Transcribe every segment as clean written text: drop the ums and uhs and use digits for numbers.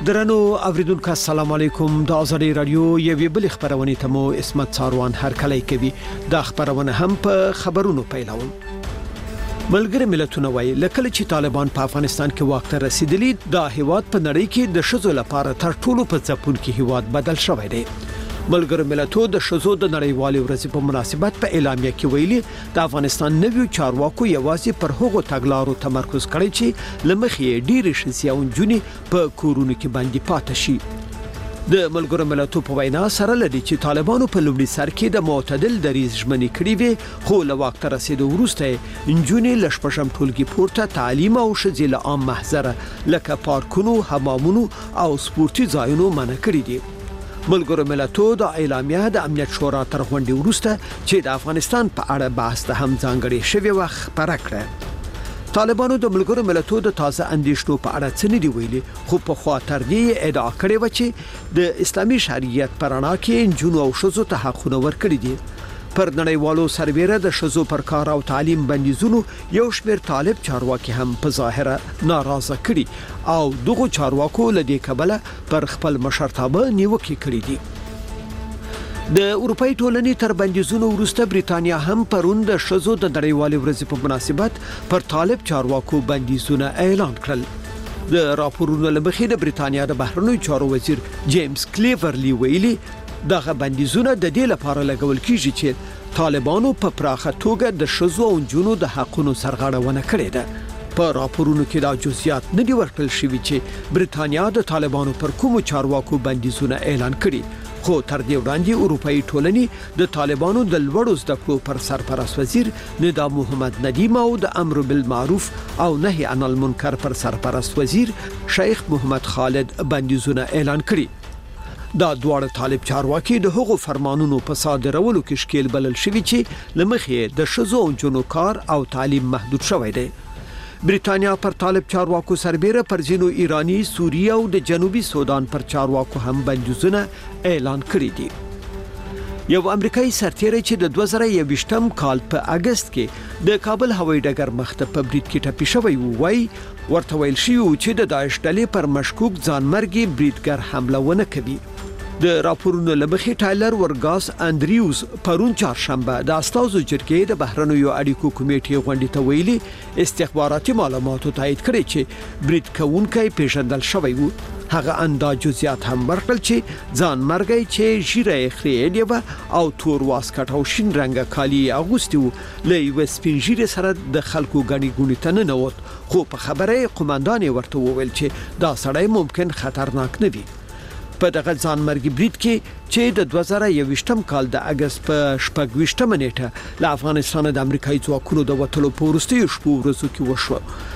درنو اوریدونکو السلام علیکم د ازادي رادیو یوې بل خبرونه ته مو اسمت څاروان هرکلی کوي د خبرونه هم په خبرونو پیلوم. ملګری ملتونه وایي لکه چې طالبان په افغانستان کې واک ته رسیدلی د هیواد په نړۍ کې د شذو لپاره تر ټولو په ځپون کې هیواد بدل شوی دی. ملګری ملتونو د شذو د نړیوالې ورځې په مناسبت په اعلامیه کې ویلي د افغانستان نویو چارواکو یوازې پر هغو تګلارو تمرکز کړی چې لمخې ډېری شذیون جونې په کورونو کې باندې پاتې شي. د ملګرو ملتونو په وینا سره لدی چې طالبانو په لومړي سر کې د معتدل دریځ ژمنې کړې وي خو له وخت رسیدو وروسته جونې لشپشم ټولګي پورته تعلیم او شذیل عام محضر لکه پارکونو، حمامونو او سپورتي ځایونو منع کړی دي. ملګرو ملتونو د اعلامیه د امنیت شورا تر غونډې وروسته چې د افغانستان په اړه بحث ته هم ځانګړی شوی وخت خبره کړه. طالبانو د ملګرو ملتونو د تازه اندیشنو په اړه څه نه دی ویلي خو په خوا تر دې ادعا کړې و چې د اسلامي شریعت پر رڼا کې جنو او شذو ته حقونه ورکړي دي. پر نړیوالو سرویره د شذو پر کار او تعلیم بندیزونو یو شمېر طالب چارواکي هم په ظاهره ناراضه کړي او دغه چارواکو لدې کبله پر خپل مشرتابه نیوکه کړې دي. د اروپای ټولنې تر بندیزونو وروسته بریتانیا هم پرون د شذو د نړیوالې ورځې په مناسبت پر طالب چارواکو بندیزونه اعلان کړل. د راپورونو لمخې د بریتانیا د بهرنیو چارو وزیر جیمز کلیورلی ویلي دغه بندیزونه د دې لپاره لګول کیږي چې طالبانو په پراخه توګه د شذو او جنونو د حقونو سرغړونه کړې ده. په راپورونو کې دا جزئیات نه دي ورکړل شوي چې بریتانیا د طالبانو پر کومو چارواکو بندیزونه اعلان کړي خو تر دې وړاندې اروپאי ټولنې د طالبانو د لوړو زده کړو پر سرپرست وزیر ندا محمد ندیم او د امر بالمعروف او نهي عن المنکر پر سرپرست وزیر شیخ محمد خالد بندیزونه اعلان کړي. دا دواړه طالب چارواکي د هغو فرمانونو په صادرولو کې شکیل بلل شوی چې لمخې د شذو او جنو کار او تعلیم محدود شوی دی. بریتانیا پر طالب چارواکو سربېره پر ځینو ایرانی، سوریه او د جنوبي سودان پر چارواکو هم بندیزونه اعلان کړي دي. یو امریکایي سرتیری چې د 2021م کال په اگست کې د کابل هوایي ډګر مخته په برید کې ټپي شوی وای ورته ویل شي چې د داعش ډلې پر مشکوک ځانمرګي بریدګر حمله ونه کوي. د راپورونو لمخې ټایلر ورګاس انډریوز پرون چهارشنبه د استازو جرګې د بهرنیو اړیکو کمیټې غونډې ته ویلي استخباراتي معلوماتو تایید کړي چې برید کوونکی پیژندل شوی وو. هغه انداز جزئیات هم ورکړل چې ځانمرګي چې ژیره خریلې و او تور واسکټ او شین رنګه کالي اغوستي وو له یو سپین ژیره سره د خلکو غني ګونی ته نه نووت خو په خبره قومندان ورته وویل چې دا سړی ممکن خطرناک نه وي. په دغه ځانمرګي برید کې چې د 2021م کال د اگست په 28 نیټه له افغانستان د امریکایي ځواکونو د وټلو په وروستیو شپو ورځو کې وشو.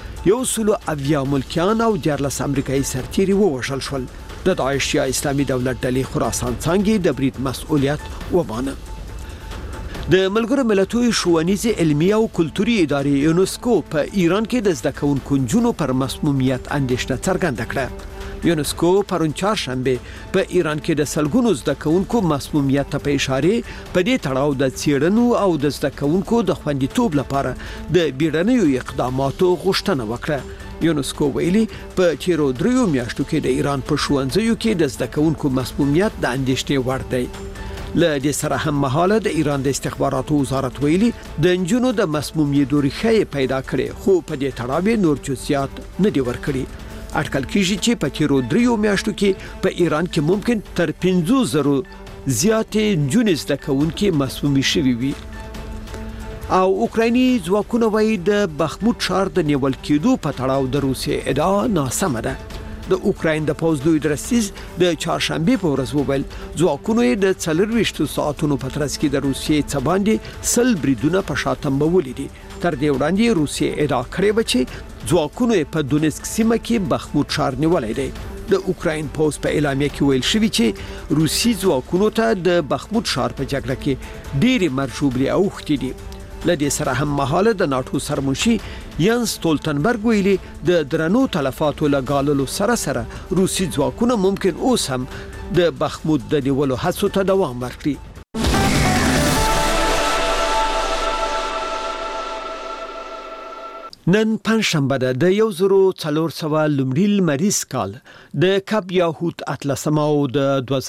100 ملکیان او 14 امریکایي سرتیري ووژل شول. د داعش یا اسلامي دولت ډلې خراسان څنګه د برید مسؤلیت ومانه. د ملګرو ملتونو ښوونیزه علمي او کلتوري ادارې یونسکو په ایران کې د زده کوونکو جنونو پر مسمومیت اندېښنه څرګنده کړه. یونسکو پرون چهارشنبه په ایران کې د سلګونو زده کوونکو مسمومیت ته په اشاره په دې تړاو د څېړنو او د زده کوونکو د خوندیتوب لپاره د بیړنیو اقداماتو غوښتنه وکړه. یونسکو ویلي په تیرو 3 میاشتو کې د ایران په ښوونځیو کې د زده کوونکو مسمومیت د اندېښنې وړ دی. له دې سره هم مهاله د ایران د استخباراتو وزارت ویلي د انجونو د مسمومیت ریښې پیدا کړي خو په دې تړاو نور جزئیات نه دی ورکړي. اټکل کیږي چې په تیرو 3 میاشتو کې په ایران کې ممکن تر 5,000 زیاتې جونې زده کوونکي مسمومي شوي وي. او اوکرایني ځواکونه وایي د بخموت ښار د نیول کېدو په تړاو د روسیې ادعا ناسمه ده. د اوکراین د پوځ لوی درستیز د چهارشنبه په ورځ وویل ځواکونو د 24 ساعتونو په ترڅ کې د روسیې څخه باندې 100 بریدونه په شاتمبولې دي. تر دې وړاندې روسیې ادعا کړې و چې ځواکونو په دونیسک سیمه کې بخموت ښار نیولای دی. د اوکراین پوز په اعلامیه کې ویل شوی چې روسي ځواکونو ته د بخموت ښار په جګړه کې ډېری مرجوبلي اوختي دي. لدې سره هم مهاله د ناتو سرمنشي یانس ستولتنبرګ ویلي د درنو تلفاتو لګاللو سره روسي ځواکونه ممکن اوس هم د بخموت د نیولو هڅو ته دوام ورکړي. نن پنځشنبه ده د 1400 لومړی لمریز کال د کب یاهوت اتلسمه او د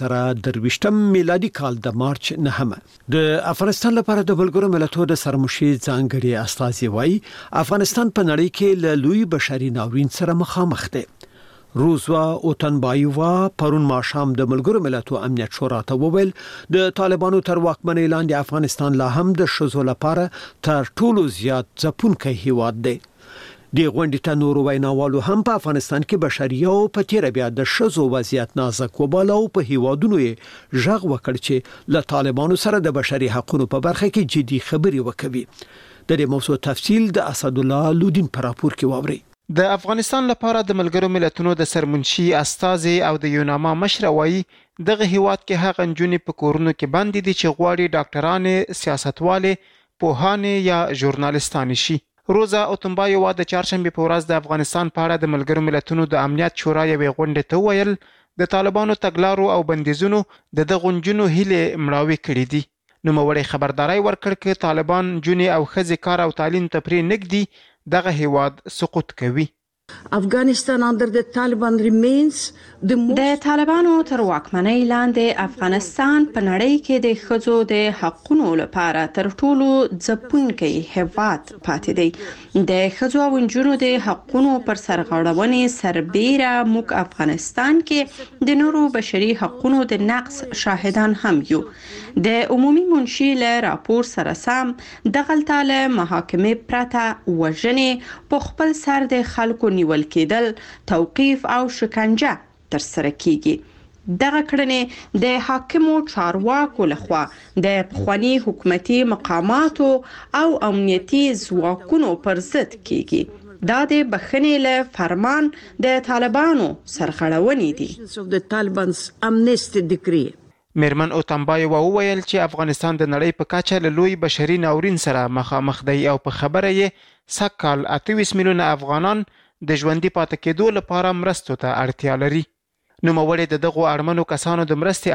2023 میلادي کال د مارچ 9 د افغانستان لپاره د بلګرو ملتونو د سرمشي ځانګړي استازي وای افغانستان په نړۍ کې له لوی بشري ناورین سره مخامخ دی. روزوا اوتنبایوا پرون ماښام د ملګرو ملتونو امنیت شورا ته وویل د طالبانو تر واکمنۍ لاندې افغانستان لا هم د شذو لپاره تر ټولو زیات ځپونکی هیواد دی. د غونډې ته نورو ویناوالو هم په افغانستان کې بشري او په تیر بیا د شذو وضعیت نازک وباله او په هیوادونو یې ژغ وکړ چې له طالبانو سره د بشري حقوقو په برخه کې جدي خبرې وکوي. د دې موضوع تفصیل د اسد الله لودین پر راپور کې واوري. د افغانستان لپاره د ملګرو ملتونو د سرمنشي استازي او د یوناما مشر وایي دغه هیواد کې هغه نجونې په کورونو کې باندې دي چې غواړي ډاکټرانې، سیاستوالې، پوهانې یا ژورنالستانې شي. روزا اوتنبایوا د چهارشنبه په ورځ د افغانستان په اړه د ملګرو ملتونو د امنیت شورا یوې غونډې ته ویل د طالبانو تګلارو او بندیزونو د غونجونو هیله مړاوي کړې دي. نو موري خبرداري ورکړ چې طالبان جونې او خزي کار او تعلیم ته پرې نګدي دغه هیواد سقوط کوي. Afghanistan under the Taliban remains the most... د طالبانو تر واکمنۍ لاندې افغانستان په نړۍ کې د ښځو د حقوقو لپاره تر ټولو ځپونکی هیواد پاتې دی. د ښځو او نجونو د حقوقو پر سرغړونې سربېره موږ افغانستان کې د نورو بشري حقوقو د نقض شاهدان هم یو. د عمومي منشي له راپور سره سم دغلته له محاکمې پرته وژنې په خپل سر د خلکو نیول کېدل، توقیف او شکنجه تر سره کیږي. دغه کړنې د حاکمو چارواکو لخوا د پخوانی حکومتي مقاماتو او امنیتي ځواکونو پر ضد کیږي. دا د بخښنې له فرمان د طالبانو سرغړونې دي. میرمن اوتنبایوا وویل چې افغانستان د نړۍ په کچه له لوی بشري ناورین سره مخامخ دی او په خبره یې سکهال 28 میلیونه افغانان د ژوندۍ پاتې کېدو لپاره مرستو ته اړتیا لري. نوموړي د دغو اړمنو کسانو د مرستې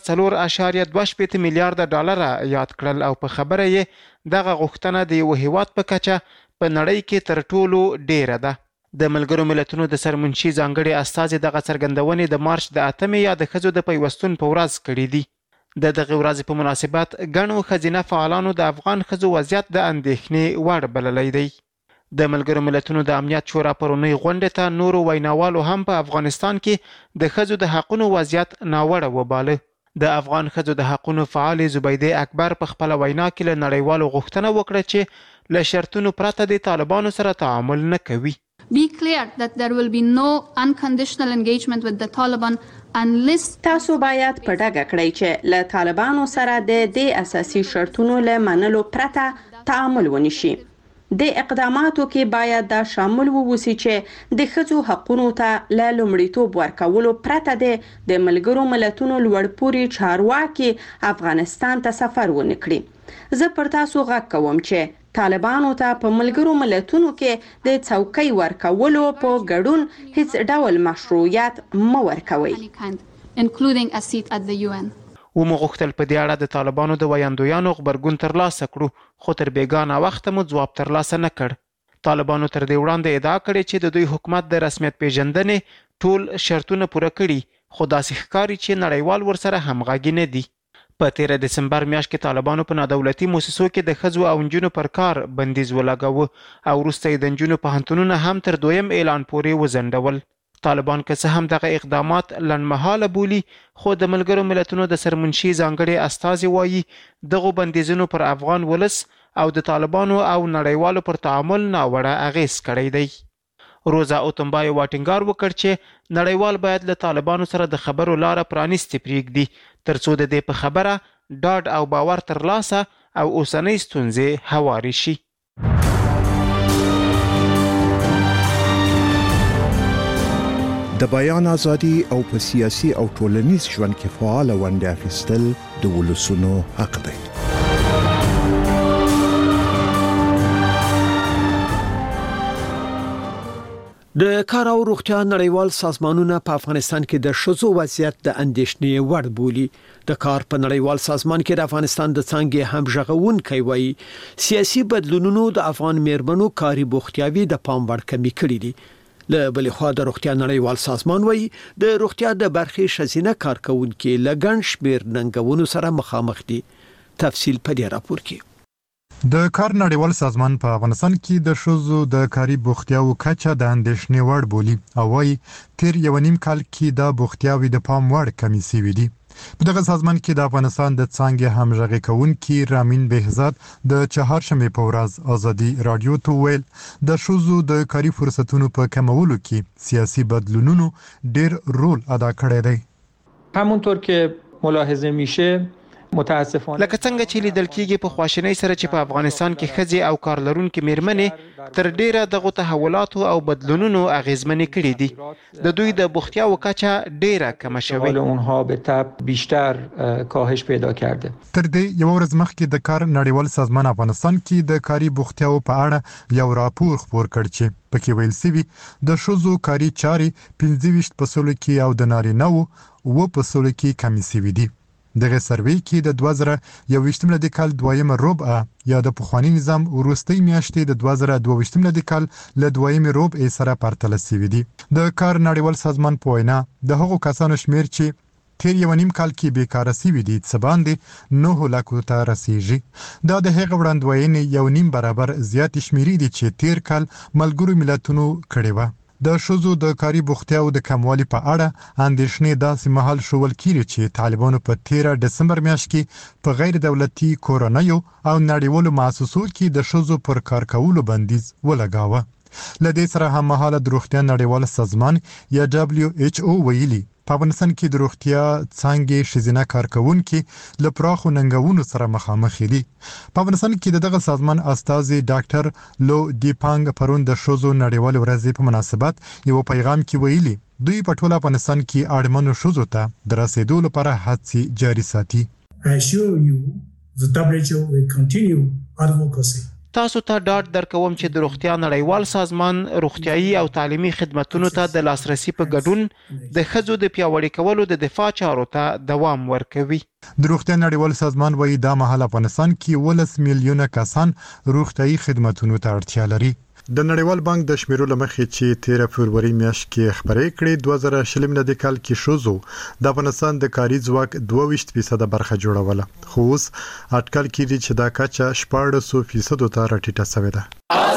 اړتیا 4.28 میلیارډ ډالر یاد کړل او په خبره یې دغه غوښتنه د یو هیواد په کچه په نړۍ کې تر ټولو ډیره ده. د ملګرو ملتونو د سرمنشي ځانګړي استازي دغه څرګندونې د مارچ د 8 یا د ښځو د پیوستون په ورځ کړې دي. د دغه ورځې په مناسبت ګڼو ښځینه فعالانو د افغان ښځو وضعیت د اندېښنې وړ بللی دی. د ملګرو ملتونو د امنیت شورا پرونی غونډې ته نورو ویناوالو هم په افغانستان کې د ښځو د حقوقو وضعیت ناوړه وباله. د افغان ښځو د حقوقو فعال زبیده اکبر په خپل وینا کې له نړیوالو غوښتنه وکړه چې له شرطونو پرته د طالبانو سره تعامل نه کوي. Be clear that there will be no unconditional engagement with the Taliban unless تاسو باید په ډاګه کړئ چې له طالبانو سره د دې اساسي شرطونو له منلو پرته تعامل ونشي. د اقداماتو کې باید دا شامل ووسی چې د ښځو حقوقو ته له لومړیتوب ورکولو پرته د ملګرو ملتونو لوړپوړي چارواکي افغانستان ته سفر ونه کړي. زه پر تاسو غږ کوم چې طالبانو ته په ملګرو ملتونو کې د څوکۍ ورکولو په ګډون هیڅ ډول مشروعیت مه ورکوي. including a seat at the UN. ومغختل په دې اړه د طالبانو د ویاندویانو خبرګون ترلاسه کړو خو تر بیګانه وخت مو ځواب ترلاسه نه کړ. طالبانو تر دې وړاندې ادعا کړې چې د دوی حکومت د رسمیت پیژندنې ټول شرطونه پوره کړي خو داسې ښکاري چې نړیوال ورسره همغږي نه دي. په 13 دسمبر میاشت کې طالبانو په نادولتي مؤسسو کې د ښځو او نجونو پر کار بندیز ولګاوه او وروسته یې د نجونو پوهنتونونه هم تر دویم اعلان پورې وځنډول. طالبان که څه هم دغه اقدامات لنډمهاله بولي خو د ملګرو ملتونو د سرمنشي ځانګړي استازي وایي دغه بندیزونو پر افغان ولس او د طالبانو او نړیوالو پر تعامل ناوړه اغیز کړی دی. روزا اوتنبایوا ټینګار وکړ چې نړیوال باید له طالبانو سره د خبرو لاره پرانیستې پرېږدي ترڅو د دې په خبره ډاډ او باور ترلاسه او اوسنۍ ستونزې هوارې شي. د بیان ازادي او په سیاسي او ټولنیز ژوند کې فعال ونډه اخیستل د ولسونو حق دی. د کار او روغتیا نړیوال سازمانونه په افغانستان کې د ښځو وضعیت د اندېښنې وړ بولي. د کار په نړیوال سازمان کې د افغانستان د څانګې همغږونکي وایي سیاسي بدلونونو د افغان میرمنو کاري بوختیاوي د پام وړ کمی کړې دي. له بلې خوا د روغتیا نړیوال سازمان وایي د روغتیا د برخې ښځینه کارکونکو له ګڼ شمېر ننګونو سره مخامخ دي. تفصیل په دې راپور کې. د کار نړیوال سازمان په افغانستان کې د ښځو د کاري بوختیاوو کچه د اندېښنې وړ بولي او وايي تیر یو نیم کال کې د بوختیاوي د پام وړ کمی شوې دي. په دغه سازمان کې د افغانستان د څانګې همغږي کوونکي رامین بهزاد د چهارشنبه په ورځ ازادي رادیو ته ویل د ښځو د کاري فرصتونو په کمولو کې سیاسي بدلونونو ډېر رول ادا کړی دی. همونطور که ملاحظه میشه متاسفانه لکه څنګه چې لیدل کېږي په خواشینۍ سره چې په افغانستان کې ښځې او کارلرونکو میرمنې تر ډیره دغه تحولاتو او بدلونونو اغیزمنې کړې دي. د دوی د بوختیاوو کچه ډیره کمه شوې. اونها به تبع بیشتر کاهش پیدا کرده. تر دې یو ورځ مخکې د کار نړیوال سازمان افغانستان کې د کاري بوختیاوو په اړه یو راپور خپور کړ چې پکې ویل شوی د ښځو کاري چارې 25% کې او د نارینه‌وو 9% کې کمی شوې دي. دغه سروې کې د 2021 ملي کال دویمه ربع یا د پخوانی نظام وروستۍ میاشتې د 2022 ملي کال له دویمه ربع سره پرتله شوې دي. د کار نړیوال سازمان په وینا د هغو کسانو شمیر چې تیر یو نیم کال کې بیکاره شوي دي څه باندې 9 لکو ته رسیږي. دا د هغه وړاندوینې یو نیم برابر زیات شمیرې دي چې تیر کال ملګرو ملتونو کړې و. د ښځو د کاري بوختیاوو د کموالي په اړه اندېښنې داسې مهال شول کېږي چې طالبانو په 13 دسمبر میاشت کې په غیر دولتي کورنیو او نړیوالو مؤسسو کې د ښځو پر کار کولو بندیز ولګاوه. لدې سره هم مهاله د روغتیا نړیوال سازمان یا WHO ویلي په افغانستان کې د روغتیا څانګې ښځینه کارکونکي له پراخو ننګونو سره مخامخ دي. په افغانستان کې دغه سازمان استازي ډاکټر لو دیپانګ پرون د ښځو نړیوال ورځې په مناسبت یو پیغام کې ویلي دوی په ټول افغانستان کې اړمنو ښځو ته د رسیدو لپاره هڅې جاري ساتي. I assure you the WHO will continue advocacy. تاسو ته ډاډ درکوم چې د روغتیا نړیوال سازمان روغتیايي او تعلیمي خدماتو ته د لاسرسي په ګډون د ښځو د پیاوړي کولو د دفاع چارو ته دوام ورکوي. د روغتیا نړیوال سازمان وايي دا مهال افغانستان کې 10 میلیونه کسان روغتیايي خدماتو ته اړتیا لري. د نړیوال بانک د شمیرو لمخې چې 13 فروری میاشت کې خبرې کړې 2020 ملي کال کې ښځو د افغانستان د کاري ځواک 22% برخه جوړوله. خو اوس اټکل کېږي چې دا کچه 14% ته راټیټه شوې ده.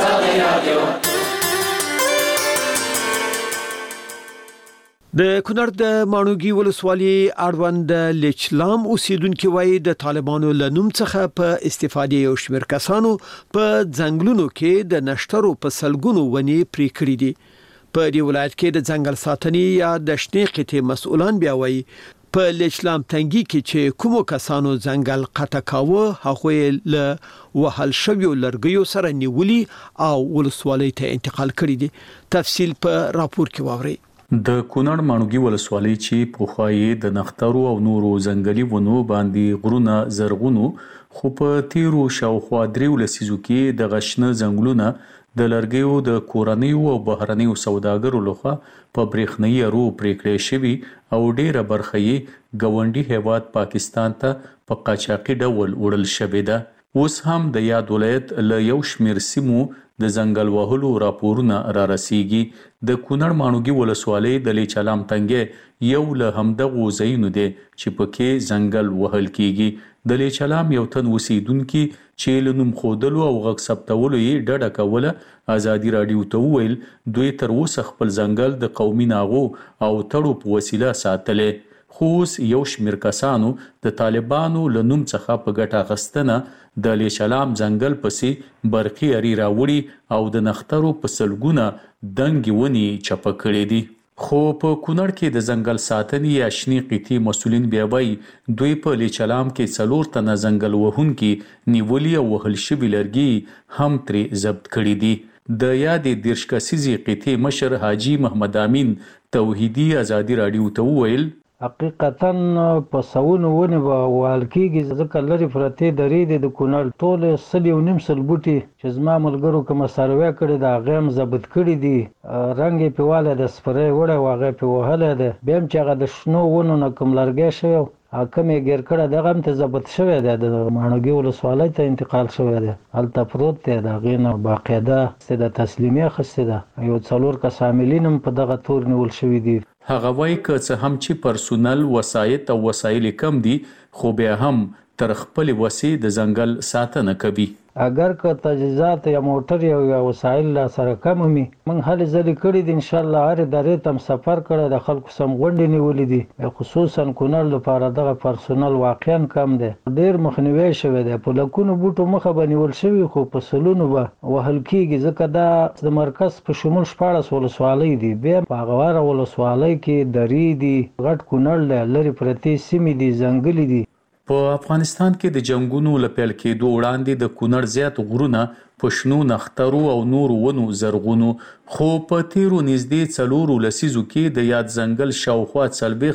د کونړ د ماڼوګي ولسوالۍ اړوند لچلام اوسیدونکو وایي د طالبانو له نوم څخه په استفادې یو شمېر کسانو په ځنګلونو کې د نشترو په سلګونو ونی پرې کړې دي. په دې ولایت کې د ځنګل ساتنې یا د شنې قطې مسؤلان بیا وایي په لچلام تنګي کې چې کومو کسانو ځنګل قطع کاوه هغه له وهل شویو لرګیو سره نیولي او ولسوالۍ ته انتقال کړي دي. تفصیل په راپور کې واورئ. د کونړ ماڼوګي ولسوالۍ چې پخوایي د نخترو او نورو ځنګلي ونو باندې غرونه زرغونو خو په تیرو شاوخوا 3 لسیزو کې د غشنه ځنګلونه د لرګیو د کورنیو او بهرنیو سوداګرو لخوا په برېښنايي ارو پرېکړې شوي او ډیره برخه یې ګاونډي هیواد پاکستان ته په قاچاقي ډول وړل شوې ده. اوس هم د یاد ولایت له یو شمېر سیمو د ځنګل وهلو راپورونه را رسیږي. د کونړ ماڼوګي ولسوالۍ د لیچلام تنګي یو له همدغو ځایونو دی چې پکې ځنګل وهل کیږي. د لیچلام یو تن اوسیدونکي چې له نوم ښودلو او غږ ثبتولو یې ډډه کوله ازادي راډیو ته وویل دوی تر اوسه خپل ځنګل د قومي ناغو او تړو په وسیله ساتلی. خو اوس یو شمېر کسانو د طالبانو له نوم څخه په ګټه اخیستنه د لیچلام ځنګل پسې برقي اري راوړي او د نخترو په سلګونه دنګې ونې چپه کړې دي. خو په کونړ کې د ځنګل ساتنې یا شنې قطې مسؤلین بیا وایي دوی په لیچلام کې 4 تنه ځنګل وهونکي نیولي او وهل شوي لرګي هم ترې ضبط کړي دي. د یادې 10 کسیزې قطې مشر حاجي محمد امین توحیدي ازادي راډیو ته وویل حقیقتا په سونو ونې به وهل کېږي ځکه لرې پرتې درې دي د کونړ ټول 1.5 بوټي چې زما ملګرو کومه سروې کړې ده هغه هم ضبط کړي دي رنګ یې پې والی د سپری وړی و هغه یې پې وهلی دی بیا هم چې هغه د شنو ونو نه کوم لرګی شوی حاکم یې ګیر کړی دی هغه هم ته ضبط شوی دی د ماڼوګي ولسوالۍ ته انتقال شوی دی هلته پروت دی د هغې نه باقاعده د تسلیمي اخیستې ده یو 4 کس عاملین هم په دغه تور نیول شوي دي هغه وایي که څه هم چې پرسونل وسایط او وسایل کم دي خو بیا هم تر خپل وسې د ځنګل ساتنه کوي اگر که تجهیزات یا موټر یا وسایل لا سره کم وي موږ هلې ځلې کړي دي انشاءالله هرې درې ته هم سفر کړی د خلکو سم غونډې نیولې دي خصوصا کونړ لپاره دغه پرسونل واقعا کم دی ډېر مخنیوی شوی دی په لکونو بوټو مخه به نیول شوي خو په سلونو به وهل کېږي ځکه دا د مرکز په شمول 14 ولسوالۍ دي بیا په هغه واره ولسوالۍ کې درې دي غټ کونړ دی لرې پرتې سیمې دي ځنګلې دي په افغانستان کې د جنگونو لپیل کېدو وړاندې د کونړ زیات غرونه په شنو نخترو او نورو ونو زرغونو خو په تیرو نږدې 4 لسیزو کې د یاد ځنګل شاوخوا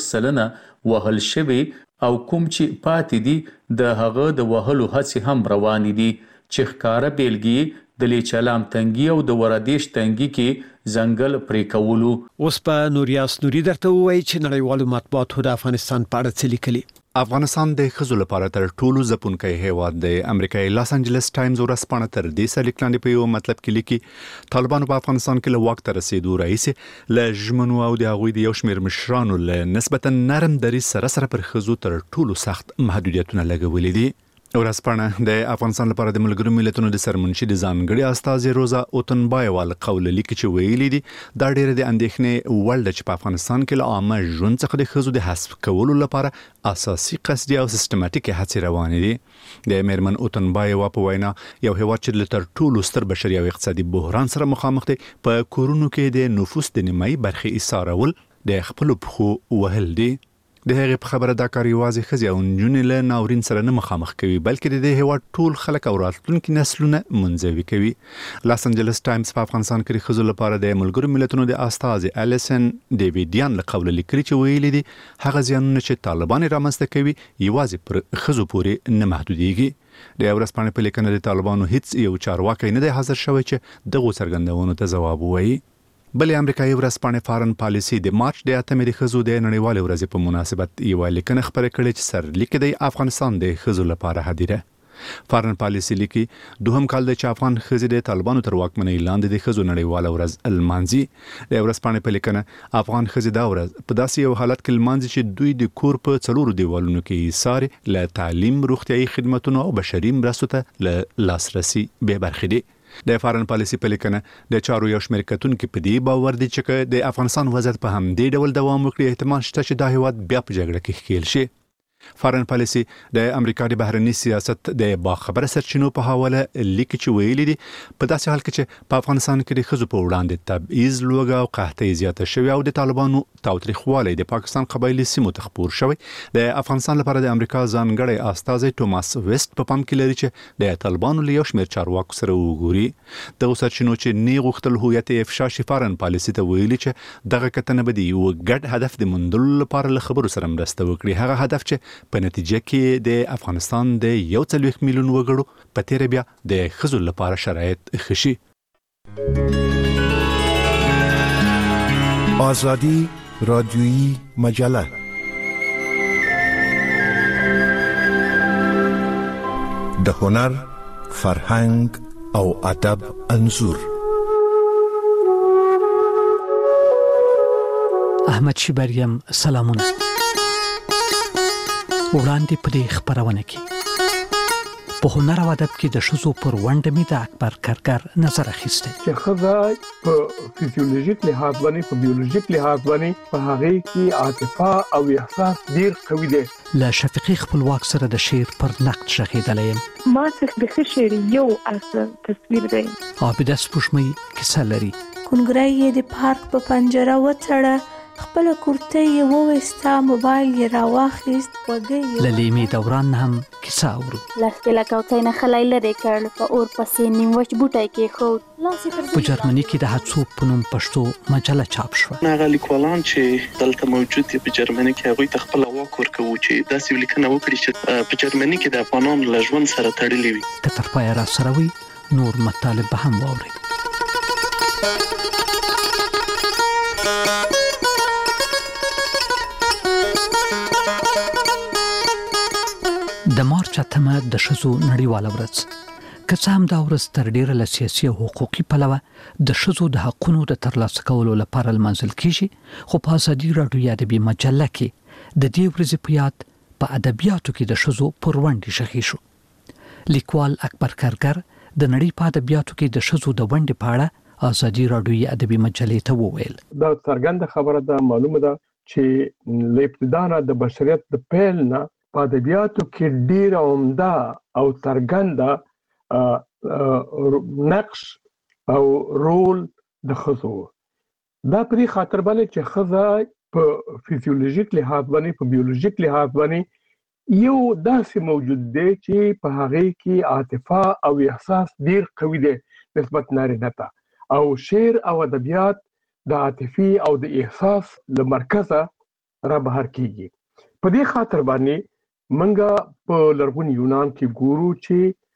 40% وهل شوی او کوم چې پاتې دي د هغه د وهلو هڅې هم روانې دي چې ښکاره بیلګې د لیچلام تنګي او د ورادیش تنګي کې ځنګل پرې کولو اوس په نوریاس نوري درته وایي چې نړیوالو مطبوعاتو د افغانستان په اړه څه لیکلي افغانستان د ښځو لپاره تر ټولو ځپونکی هیواد دی امریکایي لاس انجلس ټایمز ورځپاڼه تر دې سره لیکلاندې په یو مطلب کې لیکي طالبانو په افغانستان کې له واک ته رسیدو راهیسې له ژمنو او د هغوی د یو شمېر مشرانو له نسبتا نرم دریځ سره پر ښځو تر ټولو سخت محدودیتونه لګولي دي ورځپاڼه د افغانستان لپاره د ملګرو ملتونو د سرمنشي د ځانګړي استازي روزا اوتنبایوال قول لیکي چې ویلي دي دا ډېر د اندېښنې وړ ده چې په افغانستان کې له عامه ژوند څخه د ښځو د حذف کولو لپاره اساسي قصدي او سیستماتیکي هڅې روانې دي د میرمن اوتنبایوا په وینا یو هیواد چې له تر ټولو ستر بشري او اقتصادي بحران سره مخامخ دی په کورونو کې د نفوس د نیمایي برخې ایسارول د خپل پخو وهل دي د هغې په خبره دا کار یوازې ښځې او نجونې له ناورین سره نه مخامخ کوي بلکې د دې هیواد ټول خلک او راتلونکي نسلونه منزوي کوي لاس انجلس ټایمز په افغانستان کې د ښځو لپاره د ملګرو ملتونو د استازي الیسن ډیویډیان له قوله لیکلي چې ویلي دي هغه زیانونه چې طالبان رامنځته کوي یوازې پر ښځو پورې نه محدودېږي د ورځپاڼې په لیکنه د طالبانو هیڅ یو چارواکی نه دی حاضر شوی چې دغو څرګندونو ته ځواب ووایي بلې امریکایي ورځپاڼې فارن پالیسي د مارچ د 8 د ښځو د نړیوالې ورځې په مناسبت یوه لیکنه خپره کړې چې سرلیک دی افغانستان د ښځو لپاره هدیره فارن پالیسي لیکي دوهم کال د چې افغان ښځې د طالبانو تر واکمنۍ لاندې د ښځو نړیواله ورځ لمانځي د ورځپاڼې په لیکنه افغان ښځې دا ورځ په داسې یو حالت کې لمانځي چې دوی د کور په 4 دیوالونو کې ایسارې له تعلیم روغتیايي خدماتونو او بشري مرستو ته له لاسرسي بې برخې دي د فارن پالیسي په لیکنه د چارو یو شمېر کتونکو په دې باور دي چې د افغانستان وضعیت په همدې ډول دوام وکړي احتمال شته چې دا هیواد بیا په جګړه کې ښکېل شي فارن پالیسي د امریکا د بهرني سیاست د باخبره سرچینو په حواله لیکي چې ویلي دي په داسې حال کې چې په افغانستان کې د ښځو په وړاندې تبعیض لوږه او قحطۍ زیاته شوې او د طالبانو تاوتریخوالی د پاکستان قبایلي سیمو ته خپور شوی د افغانستان لپاره د امریکا ځانګړی استازی توماس ویسټ په پام کې لري چې د طالبانو له یو شمېر چارواکو سره وګوري دغه سرچینو چې نه غوښتل هویت افشا شي فارن پالیسي ته ویلي چې دغه کتنه به د یو ګډ هدف د موندلو لپاره له خبرو سره مرسته وکړي هغه هدف چې په نتیجه کې د افغانستان د 1.4 میلیون وګړو په تیر بیا د ښځو لپاره شرایط ښه شي آزادی رادیویی مجله د هنر فرهنګ او ادب انځور احمد شیبریم سلامونه وړاندې په دې خبرونه کې په هنر او ادب کې د ښځو پر ونډه می د اکبر کارګر نظر اخیسته چې ښځه په فزیولوژیک لحاظ باندې په بیولوژیک لحاظ باندې په هغه کې عاطفه او احساس ډیر قوي دي له شفیقي خپلواک سره د شعر پر نقد شهیدلې ما څخه د شعر یو اصل تصویر دی عابده سپوږمۍ کیسه لري کونګړی د پارک په پنجره وڅړه خپل کورته یې وویسته، موبایل یې راواخیست، وږی له لیمې دوران نه هم کیسه اورو. لاس کې له کوڅې نه خلی لرې کړ، په اور پسې نیم وچ بوټی کېښود. په جرمني کې د هڅو په نوم پښتو مجله چاپ شوه. هغه لیکوالان چې دلته موجود دي په جرمني کې هغوی ته خپل واک ورکوو چې داسې لیکنه وکړي چې په جرمني کې د افغانانو له ژوند سره تړلې وي. که تر پایه راسره وي نور مطالب به هم واورئ. د مارچ 8 د ښځو نړیواله ورځ. که څه هم دا ورځ تر ډیره له سیاسي او حقوقي پلوه د ښځو د حقونو د ترلاسه کولو لپاره لمانځل کیږي، خو په ازادي راډیو یا ادبي مجله کې د دې ورځې په یاد په ادبیاتو کې د ښځو پر ونډې شخې شو. لیکوال اکبر کارګر د نړۍ په ادبیاتو کې د ښځو د ونډې په اړه ازادي راډیو یا ادبي مجلې ته وویل. دا څرګنده خبره ده، معلومه ده چې له ابتدا نه د بشریت د پیل نه په ادبیاتو کې ډیر عمده او څرګنده نقش او رول د ښځو. دا په دې خاطر باندې چې ښځه په فزیولوژیک لحاظ باندې، په بیولوژیک لحاظ باندې یو داسې موجود دی چې په هغه کې عاطفه او احساس ډیر قوي دی نسبت نارینه ته، او شعر او ادبیات د عاطفي او د احساس له مرکزه را بهر کیږي. په دې خاطر باندې منګه په لرغوني یونان کې ګورو چې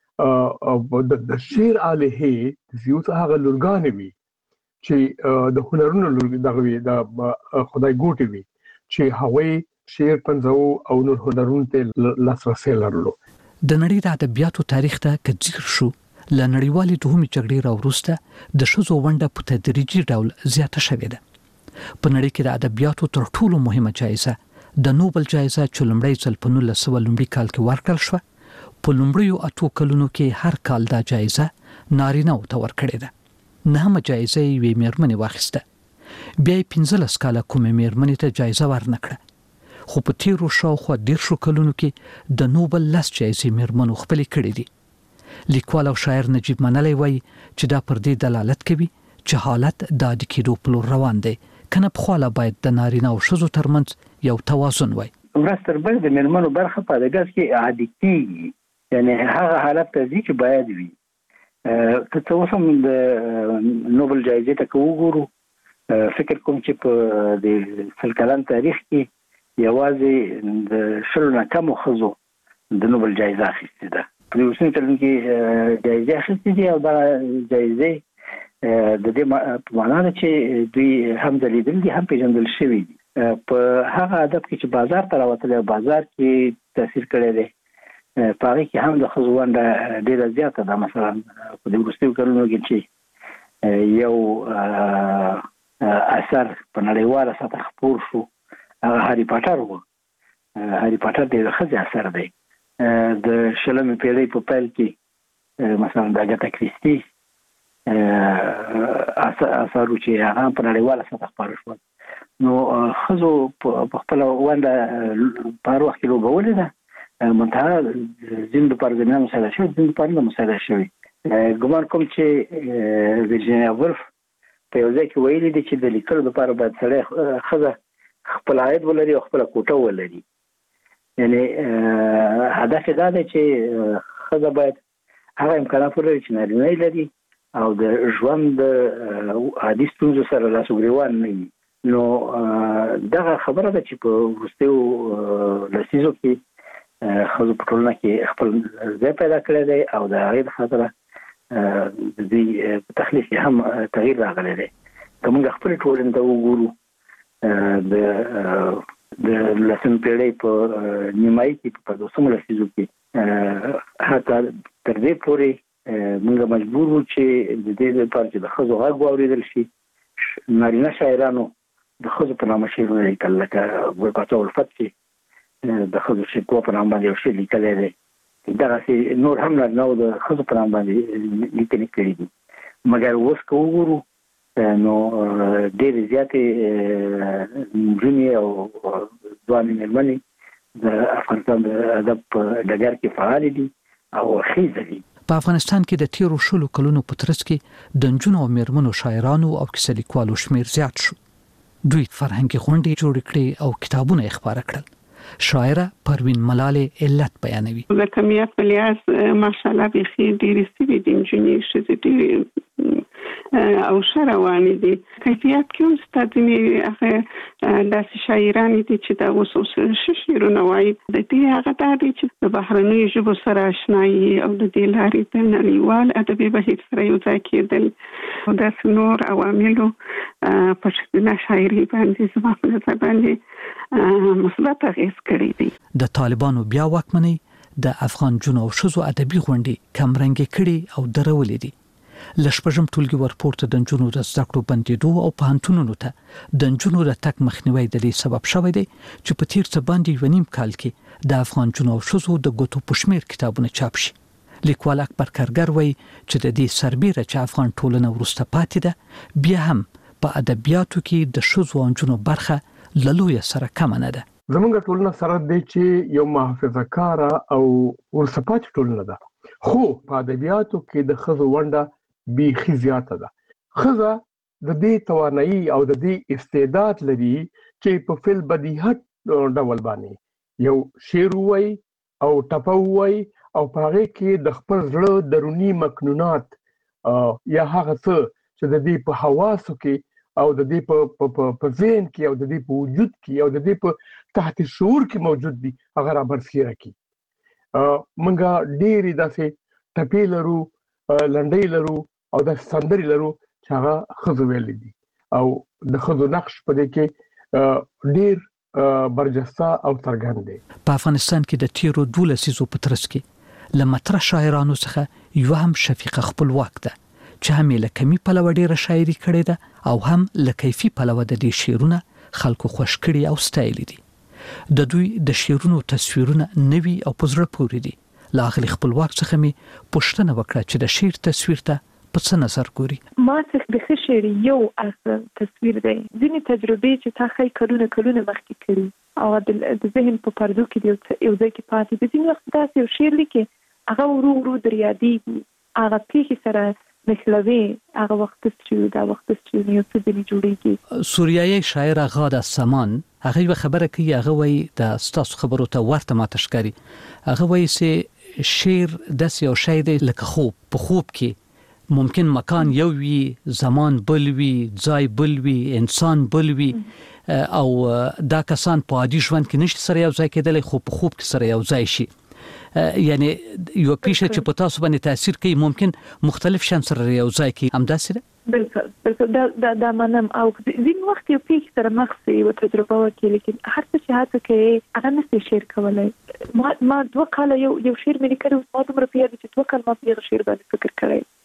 د شعر الهه زیوس هغه لورګانې وي چې د هنرونو دغه د خدای ګوټي وي چې هغوی شعر پنځو او نور هنرونو ته لاسرسي لرلو. د نړۍ د ادبیاتو تاریخ ته کځیر شو. له نړیوالې دوهمې جګړې راوروسته د ښځو ونډه په تدریجي ډول زیاته شوې ده. په نړۍ کې د ادبیاتو تر ټولو مهمه جایزه د نوبل جایزه چې لومړی ځل په 1900 کال کې ورکړل شوه، په لومړیو 8 کلونو کې هر کال دا جایزه نارینه‌و ته ورکړې ده. نهمه جایزه یې میرمنې واخیسته. بیا یې 15 کاله کومې میرمنې ته جایزه ورنکړه. خو په تیرو شاوخوا 10 کلونو کې د نوبل 10 جایزې میرمنو خپلې کړې دي. لیکوال او شاعر نجیب منلی وایي چې دا پر دې دلالت کوي چې حالت د عادي کېدو په لور روان دی، کنه پخواله باید د نارینه او ښځو ترمنځ یو توازن وای. ورستر بل د میرمنو برخه په دغه کې عادي کیږي، یعنی هغه حالت ته چې باید وي. که څه وسم د نوبل جایزې ته وګورو، فکر کوم چې په د سلکلن تاریخ کې یوازې د شلو نه کم ښځو د نوبل جایزه اخیستې ده. په اوسني کلن کې جایزې اخیستې دي او دا جایزې د دې په معنا ده چې دوی هم دلیدل دي، هم پیژندل شوي دي. په هغه ادب کې چې بازار ته راوتلی، بازار کې تاثیر کړی دی، په هغې کې هم د ښځو ونډه ډېره زیاته ده. مثلا په دې وروستیو کلونو کې چې یو اثر په نړیواله سطح خپور شو، هغه هاري پاټر و. هاري پاټر ډېر ښځې اثر دی. د 20مې پېړۍ په پیل کې مثلا د اګاتا کریسټي اثارو چې هغه په نړیواله سطح خپاره شول، نو ښځو په خپله ونډه په هر وخت کې لوبولې ده. منتها ځینو لپاره زمینه مساعده شوې، ځینو لپاره نه مساعده شوې. ګمان کوم چې ورجینیا وولف په یو ځای کې ویلي دي چې د لیکلو لپاره باید سړی ښځه خپل عاید ولري او خپله کوټه ولري. یعنی هدف دا دی چې ښځه باید هغه امکانات ولري چې نارینه یې لري او د ژوند د عادي ستونزو سره لاس و ګرېوان نه وي. نو دغه خبره ده چې په وروستیو لسیزو کې ښځو په ټولنه کې خپل ځای پیدا کړی دی او د هغې د خاطره د دوی په تخلیق کې هم تغییر راغلی دی. که موږ خپلې ټولنې ته وګورو، د 10مې پېړۍ په نیمایي کې په 50مو لسیزو کې حتی تر دې پورې موږ مجبور وو چې د دې لپاره چې د ښځو غږ واورېدل شي، نارینه شاعرانو د ښځو په نامه شعرونه لیکل، لکه ګل پاچا الفت چې د ښځو شکوه په نام باندې یو شعر لیکلی دی. دغسې نور هم نارینه‌و د ښځو په نام باندې لیکنې کړي دي. مګر اوس که وګورو نو ډېرې زیاتې نجونې او ځوانې مېرمنې د افغانستان د ادب په ډګر کې فعالې دي او ښځې دي. په افغانستان کې د تیرو 20 کلونو په ترڅ کې د نجونو او میرمنو شاعرانو او کیسه لیکوالو شمیر زیات شو. دوی فرهنګي غونډې جوړ کړې او کتابونه خپاره کړل. شاعره پروین ملاله علت بیانوي. د کمیت په لحاظ ماشاءالله بخي ډېرې سوي دي انجنیر شې ډېرې او شروانې دي. کیفیت کې هم ستاسو هغه داسې شاعران دي چې دا اوس شعرونه وایي. د دې هغه دا دي چې د بهرنیو ژبو سره آشنایي او د دې لارې د نړیوال ادبي بهیر سره یو ځای کېدل او داسې نور عواملو په شکلونه شاعري باندې زما په نظر باندې مثبت اغېز کړی دی. د طالبانو بیا واکمنۍ د افغان جنو او ښځو ادبي غونډې کمرنګ کړي او درولې دي. لشپږم ټولګي ورپورته د جنو د زده کړو بندیدو او پوهنتونونو ته د جنو د تک مخنیوي د دې سبب شوی دی چې په تیر څه باندې یو نیم کال کې د افغان جنو او ښځو د ګوتو پښمیر کتابونه چاپ شي. لیکوال اکبر کرګر وایي چې د دې سربېره چې افغان ټولنه ورسته پاتې ده بیا هم په ادبیاتو کې د ښځو او جنو برخه للوی سره کم نه ده. زمونږ ټولنه سره د چې یو محافظه کار او ورسپات ټولنه ده، خو په ادبیاتو کې د ښځو ونډه بیخي زیاته ده. ښځه د دې توانایي او د دې استعداد لري چې په فل بدیهت ډول باندې یو شعر وایي او ټپه وایي او په هغه کې د خپل زړه درونی مکنونات یا هغه څه چې د دې په حواسو کې او د دې په ذهن کې او د دې په وجود کې او د دې په تحت شعور کې موجود دي هغه را برسېره کی. منګه ډېری داسې ټپې لرو، لنډۍ لرو او د سندري لرو چې هغه ښځو ویل دي او د ښځو نقش په دې کې ډېر برجسته او څرګند دی. په افغانستان کې د تیرو 12 لسیزو په ترڅ کې لمتره شاعرانو څخه یو هم شفیقه خپلواک ده چې هم له کمی پلوه ډیره شاعري کړې ده او هم له کیفي پلوه د دې شعرونه خلکو خوښ کړي او ستایل دي. د دوی د شعرونو تصویرونه نوي او په زړه پورې دي. لا اغلی خپلواک څخه می پوښتنه وکړه چې د شعر تصویر ته په څه نظر ګوري. ما څخه د شعر یو اصل تصویر دی. ځینې تجربې چې تا خی کلونه مخکې کړي او د ذهن په پردو کې یو ځای کې پاتې دي. ځینې وخت داسې یو شعر لیکي هغه ورو در یادېږي، هغه پیښې سره نښلوي، هغه وخت چې دا وخت چې یو څه ځینې جوړېږي. سوریایي شاعر غاده سامان هغه یو خبره کوي، هغه وایي د ستاسو خبرو ته ورته ماته ښکاري. هغه وایي چې شعر داسې یو شی دی لکه خوب. په خوب کې ممکن مکان یو وي، زمان بل وي، ځای بل وي، انسان بل وي او دا کسان په عادي ژوند کې نشي سره یو ځای کېدلی، خو په خوب کې سره یو ځای شي. یعنی یو پیښه چې په تاسو باندې تاثیر کوي ممکن مختلف شان سره یو ځای کې همداسې ده. بالکل دا منم. او ځینې وخت یو پیښه سره مخ سي او تجربه وکړي، لیکن هر څه چې هڅه کوي هغه نشي شیر کولای. ما 2 کال یو شعر مې لیکلو، ما دومره په یاد چې 2 کال ما په یو شعر باندې فکر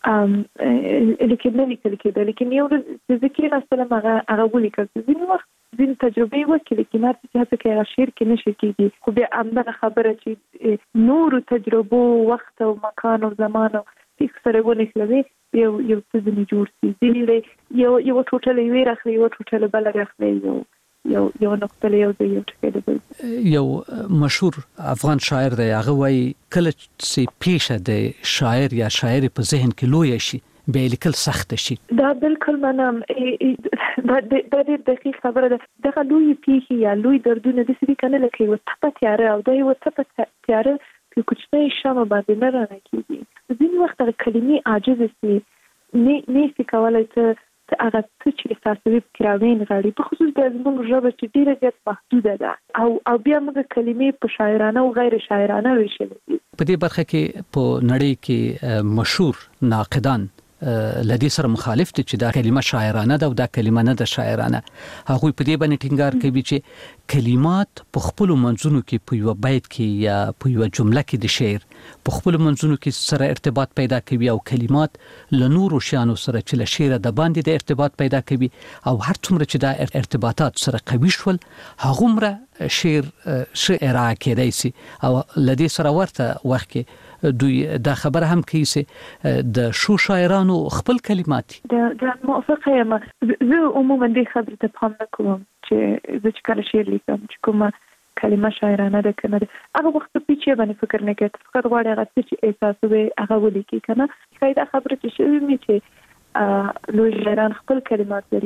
کړی لیکن نه لیکل کېده. لیکن یو د ذکر اصلا هغه ولیکل. ځینې وخت ځینې تجربې وکړي، لیکن هر څه چې هڅه کوي هغه شعر کې نشي کېږي. خو بیا همدغه خبره چې نور تجربو وخت او مکان او زمان او پیښ سره ونښلوي یو څه ځینې جوړ شي. ځینې یو ټوټه یوې راخلي، یو ټوټه بله راخلي، یو نقطه یو ځای یو ټکی د بل. یو مشهور افغان شاعر دی، هغه وایي کله چې پیښه د شاعر یا شاعرې په ذهن کې لویه شي بیا لیکل سخت شي. دا بالکل منم. دا ډېر دقیق خبره ده. دغه لوی پیښې یا لوی دردونه داسې دي کنه لکه یوه تپه تیاره او دا یوه تپه تیاره په کوچنۍ شمع باندې نه رڼا کېږي. ځینې وخت هغه کلمې عاجزه سي، نشي کولی ته هغه څه چې احساسوي پکې راوینغاړي. په خصوص بیا زموږ ژبه چې ډېره زیات محدوده ده او بیا موږ کلمې په شاعرانه او غیر شاعرانه ویشلې دي. په دې برخه کې په نړۍ کې مشهور ناقدان لدی سره مخالف دي چې دا کلمه شاعرانه ده او دا کلمه نه ده شاعرانه. هغه په دې باندې ټینګار کوي چې کلمات په خپل منځونو کې په یو بیت کې یا په یو جمله کې د شعر په خپل منځونو کې سره ارتباط پیدا کوي او کلمات له نورو شیانو سره چې له شعر د باندې د ارتباط پیدا کوي او هر څومره چې دا ارتباطات سره قوي شول هغومره شعر کېدای شي. او لدی سره ورته وخت کې دوی دا خبره هم کوي چې د شو شاعرانو خپل کلمات دا موافقه یم. زه عموما دې خبرې ته پام نه کوم چې زه چې کله شعر لیکم چې کومه کلمه شاعرانه ده که نه ده، هغه وخت په پیچې باندې فکر نه کوي. فقط غواړي هغه څه چې احساسوي هغه ولیکي که نه. ښایي دا خبره چې شوې وي چې لوی شاعران خپل کلمات لري،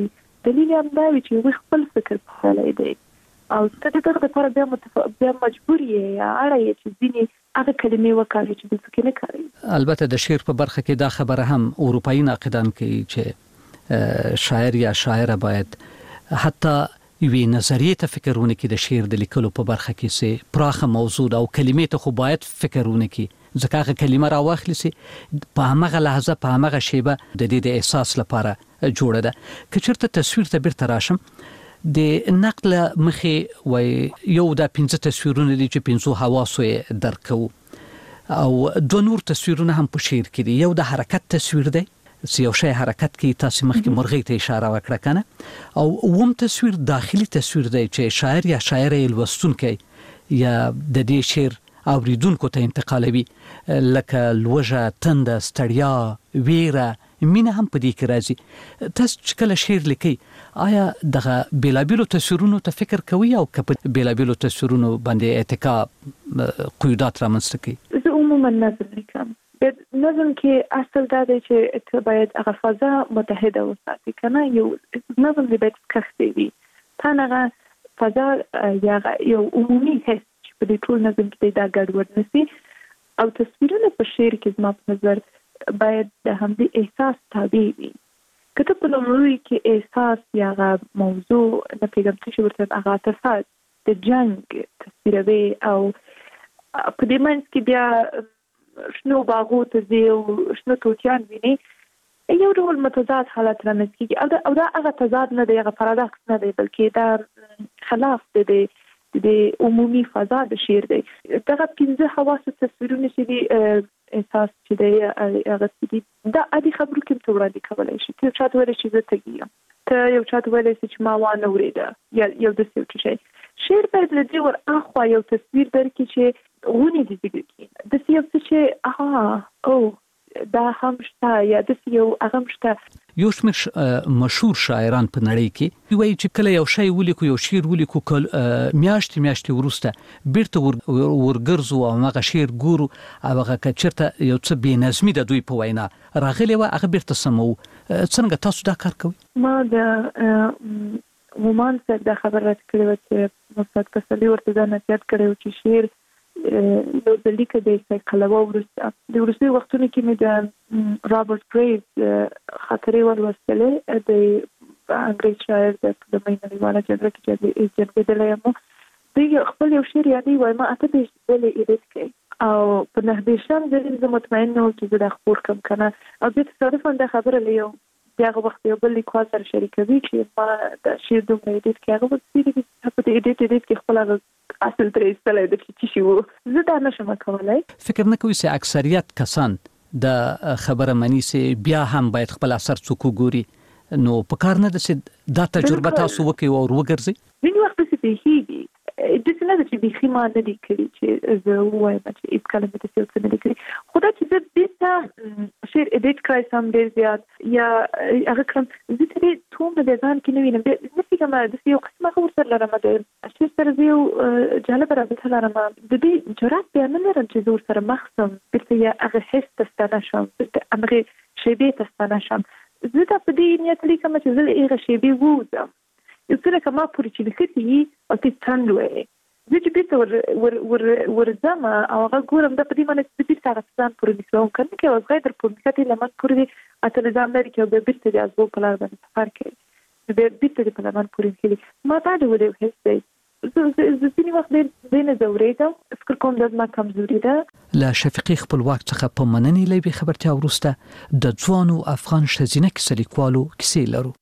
دلیل هم دا وي چې خپل فکر پخلی دی او ته دغه لپاره بیا مجبور یې یا اړه یې چې ځینې هغه کلمې وکړي چې د فکر نه کوي. البته د شعر په برخه کې دا خبره هم اروپایي ناقدان کوي چې شاعر یا شاعره باید حتی یوې نظریې ته فکرونه کې د شعر د لیکلو په برخه کې سه پراخه موضوع او کلمې ته خو باید فکرونه کې ځکه هغه کلمه راوخلی سي په هغه لحظه په هغه شیبه د دې د احساس لپاره جوړه ده. که چېرته تصویر ته بیرته راشم د نقل مخې وای یو د 15 تصویرونه دي چې 15 حواسو یې درکو او دوه نور تصویرونه هم په شعر کې دي. یو د حرکت تصویر دی چې یو شی حرکت کوي تاسو مخکې مرغۍ ته اشاره وکړه کنه او ووم تصویر داخلي تصویر دی چې شاعر یا شاعره لوستونکي یا د دې شعر اوریدونکو ته انتقالوي لکه لوجه تند ستړیا ویره مینه هم په دې کې راځي. تاسو چې کله شعر لیکي آیا دغه بیلابیلو تصویرونو ته فکر کوي او که بیلابیلو تصویرونو باندې اتکا قیودات رامنځته کوي؟ زه عموما نظم لیکم. نظم کې اصل دا دی چې ته باید هغه فضا متحده وساتې کنه یو نظم دی باید کښتې وي هغه فضا یا یو عمومي حس چې په دې ټول نظم کې دا ګډوډ نشي او تصویرونه په شعر کې زما په نظر باید د همدې احساس تابع وي. کته په لومړی کې احساس یا موضوع نه پیغام چې ورته هغه تفاعل د جنگ تصویروي او په دې منځ کې بیا شنو باغو ته ځي او شنو توتیان ویني یو ډول متضاد حالت رامنځته کیږي او دا هغه تضاد نه دی هغه پارادوکس نه دی بلکې دا خلاف دی د عمومي فضا د شعر دی. دغه 15 حواس تصویرونه چې دي احساس چې دی هغه دي دا عادي خبرو کې څه وړاندې کولای شي ته چاته ویل شي زه تګیم ته یو چاته ویل شي چې ما وانه ورېده یا یو د څه شي شعر باید له دې ور اخوا یو تصویر درکړي چې غونې دي دي د څه یو چې او دا هم شته یا د څه یو هغه شته. یو شمېر مشهور شاعران په نړۍ کې وایي چې کله یو شی ولیکو یو شعر ولیکو میاشتې وروسته بیرته ورګرځو او هغه شعر ګورو او هغه چېرته یو څه بې نظمي د دوی په وینا راغلی وه هغه بیرته سمو. څنګه تاسو دا کار کوئ؟ ما د ومان سره دا خبر راته کړې وه چې مستعد کسلي ورته دا نصیحت کړی و چې شعر یو د لیکه د قلوه وروسته د وروستي وختونو کې مې د رابرټ ګریوز خاطرې ولوستلې د انګریز شاعر د لومړۍ نړیواله جګړه کې چې جنګېدلی یم دوی خپل یو شعر یادوي وایي ما 8 ځلې ایډیټ کړی او په 9 ځلې زه مطمئن نه وم چې زه دا خپور کړم که نه او بیا تصادفاً دا خبره له یو د هغه وخت یو بل لیکوال سره شریکوي چې ما د شعر دومره ایډیټ کړی هغه وایي په دې ایډیټ کې خپل هغه اصل ترې ایستلی د چې شي وو زه دا نشم کولی. فکر نه کوي چې اکثریت کسان د خبره مني چې بیا هم باید خپل اثر څوک وګوري نو په کار نه ده چې دا تجربه تاسو وکړئ او وګرځئ؟ ځینې وخت داسې پېښېږي داسې نه ده چې بیخي ما نه دي کړي چې زه ووایم چې هېڅ کله مې داسې یو څه نه دي کړي خو دا چې زه بېرته شعر ایډیټ کړی سم ډېر زیات یا هغه کړم زه ته دې څومره د ځان کې نه وینم نه پوهېږم داسې یو قسم هغه ورسره لرم د شعر سره زه یو جالبه رابطه لرم د دې جرات بیا نه لرم چې زه ورسره مخ شم بېرته یا هغه حس ته ستانه شم بېرته همغې شیبې ته ستانه شم. زه دا په دې نیت لیکم چې زه له هغې شیبې ووځم یو څه لکه ما پورې چې لیکلي وي او ته تند وایې زه چې بیرته ورځم او هغه ګورم دا په دې معنی چې بیرته هغه ځان پورې نښلوم که نه که وزغی در پورې نښتې لمن پورې دې اته نظام لري چې بیا بیرته د ازغو په لار باندې سفر کوي بیا بیرته دې په لمن پورې نښلي ما دا ډول یو حس دی. زه ځینې وخت ډېر نه ځورېږم فکر کوم دا زما کمزوري ده. له شفیقي خپلواک څخه په مننې له یوې خبرتیا وروسته د ځوانو افغان ښځینه کیسه لیکوالو کیسې لرو.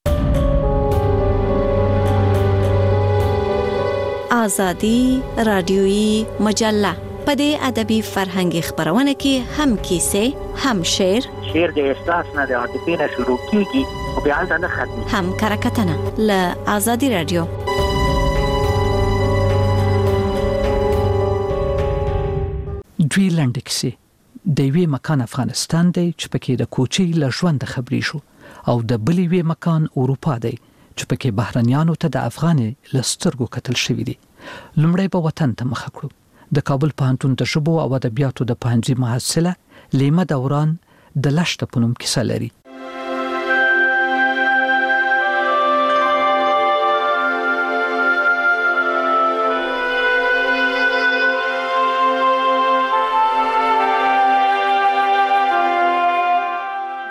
آزادی رادیویی مجله په دې ادبي فرهنګي خبرونه کې هم کیسې هم شعر د احساس نه د عاطفې نه شروع کیږي او بیا نه ختمي هم کرکټنه له آزادی رادیو. دوی لنډه کیسې د یوې مکان افغانستان دی چې پکې د کوچي له ژوند خبرې شو او د بلې یوې مکان اروپا دی چې پکې بهرنیانو ته د افغانې له سترګو کتل شوي دي. لومړی به وطن ته مخه کړو. د کابل پوهنتون د ژبو او ادبیاتو د پوهنځي محصله لیمه دوران د لشته په نوم کیسه لري.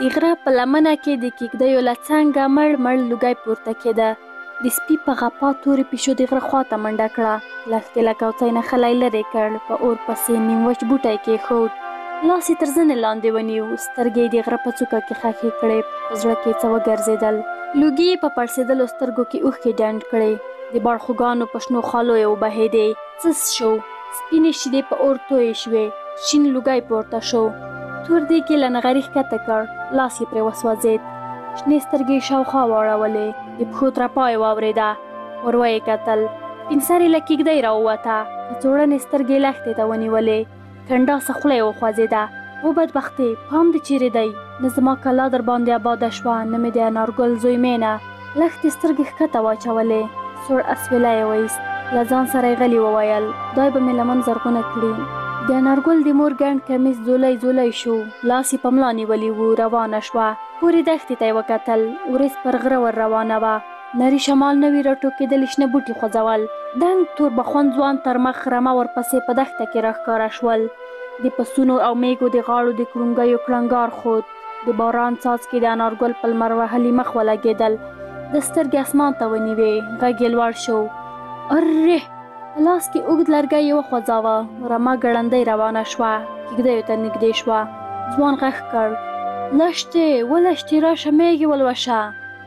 د غره په لمنه کې د کیږدیو له څنګه مړ لوګی پورته کېده. د سپي په غپا تورې پیشو د غره خواته منډه کړه. لښتې له کوڅۍ نه خلی لرې کړ، په اور پسې نیم وچ بوټی کېښود، لاس یې تر زنې لاندې ونیو، سترګې یې د غره په څوکه کې ښخې کړې. په زړه کې څه وګرځېدل. لوګي یې په پړسېدلو سترګو کې اوښکې ډنډ کړې. د بړخوګانو په شنو خالو یې وبهېدې. څس شو، سپینې شیدې په اور تویې شوې، شین لوګی پورته شو. تور دیګ یې له نغري ښکته کړ، لاس یې پرې وسوځېد. شنې سترګې یې شاوخوا واړولې، د پښو ترپا یې واورېده. ور ویې کتل، سپین سرې له کیږدۍ راووته، کڅوړنې سترګې لښتې ته ونیولې، کنډاسه خوله یې وخوځېده. و بدبختې، پام دې چیرې دی؟ نه زما کلا در باندې آباده شوه، نه مې د انارګل زوی مینه. لښتې سترګې ښکته واچولې، سوړ اسویلی یې وایست. له ځان سره یې غلي وویل، خدای به مې لمن زرغونه کړي. د انارګل د مور ګڼ کمیس ځولی ځولی شو، لاس یې په ملا نیولي و، روانه شوه. پورې دښتې ته یې وکتل، وریځ پر غره ور روانه وه. نري شمال نوي راټوکېدلي شنه بوټي خوځول. دنګ تور بخون ځوان تر مخ رمه ورپسې په دښته کې راښکاره شول. د پسونو او میږو د غاړو د کړونګیو کړنګار خود. د باران څاڅکي د انارګل په لمر وهلي مخ ولګېدل. د سترګې اسمان ته ونیوې، غږ یې لوړ شو. ارې! په لاس کې اوږد لرګی یې وخوځاوه. رمه ګړندۍ روانه شوه، کیږدیو ته نږدې شوه. ځوان غږ کړ، لښتې ولښتې راشه میږې ولوشه.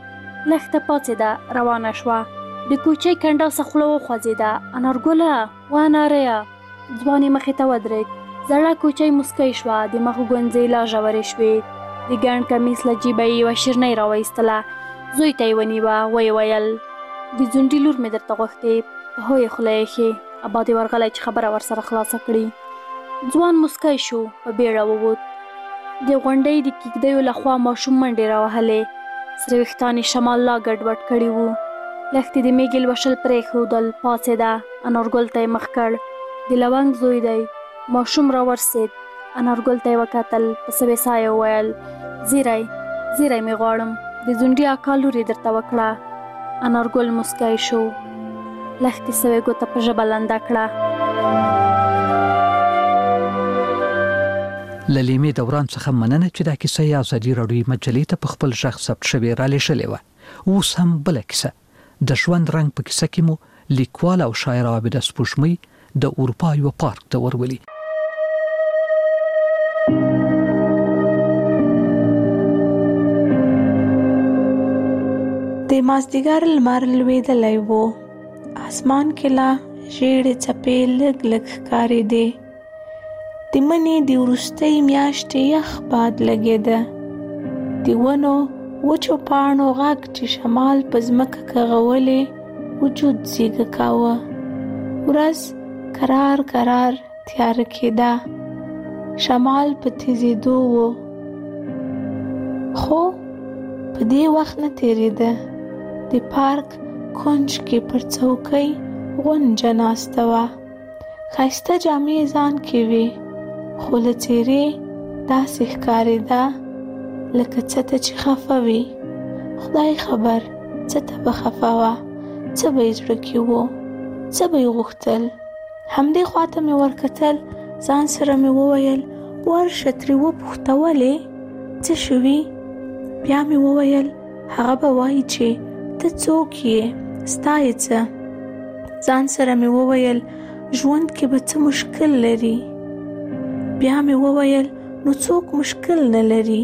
لښته پاڅېده، روانه شوه. د کوچۍ کنډاسه خوله وخوځېده. انارګله و اناریا! ځوان یې مخې ته ودرېد. زړه کوچۍ مسکی شوه، د مخ ګونځې لا ژورې شوې. د ګڼ کمیس له جیبه یې یوه شیرنۍ راوایستله، زوی ته یې ونیوه. ویې ویل، د ځونډي لور مې درته غوښتې، په هویې خوله یې ښې، ابا دې ورغلی چې خبره ورسره خلاصه کړي. ځوان مسکی شو، په بیړه ووت. د غونډۍ د کیږدیو له خوا ماشوم منډې راوهلې. سره ویښتان یې شمال لا ګډوډ کړي وو. لښتې د میږې لوشل پرېښودل، پاڅېده، انارګل ته یې مخ کړ. د لونګ زوی دی. ماشوم راورسېد، انارګل ته یې وکتل، په سوې ساه یې وویل، زیری زیری مې غواړم، د ځونډي اکا لور یې درته وکړه. انارګل مسکی شو. لښتې سوې ګوته په ژبه لنده کړه. له لیمې دوران څخه مننه چې دا کیسه یې ازادي راډیو مجلې ته په خپل غږ ثبت شوې رالېږلې وه. اوس هم بله کیسه د ژوند رنګ په کیسه کې مو لیکوال او شاعر عابده سپوږمۍ د اروپا یو پارک ته ورولي. د مازدیګر لمر لوېدلی و، اسمان کې لا ژېړې څپې لږ لږ ښکارېدې. د مني د وروستۍ میاشتې یخ باد لګېده. د ونو وچو پاڼو غږ چې شمال په ځمکه کغولې وجود زیږه کاوه. ورځ کرار کرار تیاره کېده، شمال په تیزېدو و، خو په دې وخت نه تېرېده. د پارک کونج کې پر څوکۍ غونجه ناسته وه. ښایسته جامې ځان کې وې، خو له څېرې داسې ښکارېده لکه څه ته چې خفه وي. خدای خبر څه ته به خفه وه، څه به یې زړه کې و، څه به یې غوښتل. همدې خواته مې ورکتل، ځان سره مې وویل، ورشه ترې وپوښته ولې څه شوي. بیا مې وویل، هغه به وایي چې ته څوک یې، ستا یې څه. ځان سره مې وویل، ژوند کې به څه مشکل لري. بیا مې وویل، نو څوک مشکل نه لري.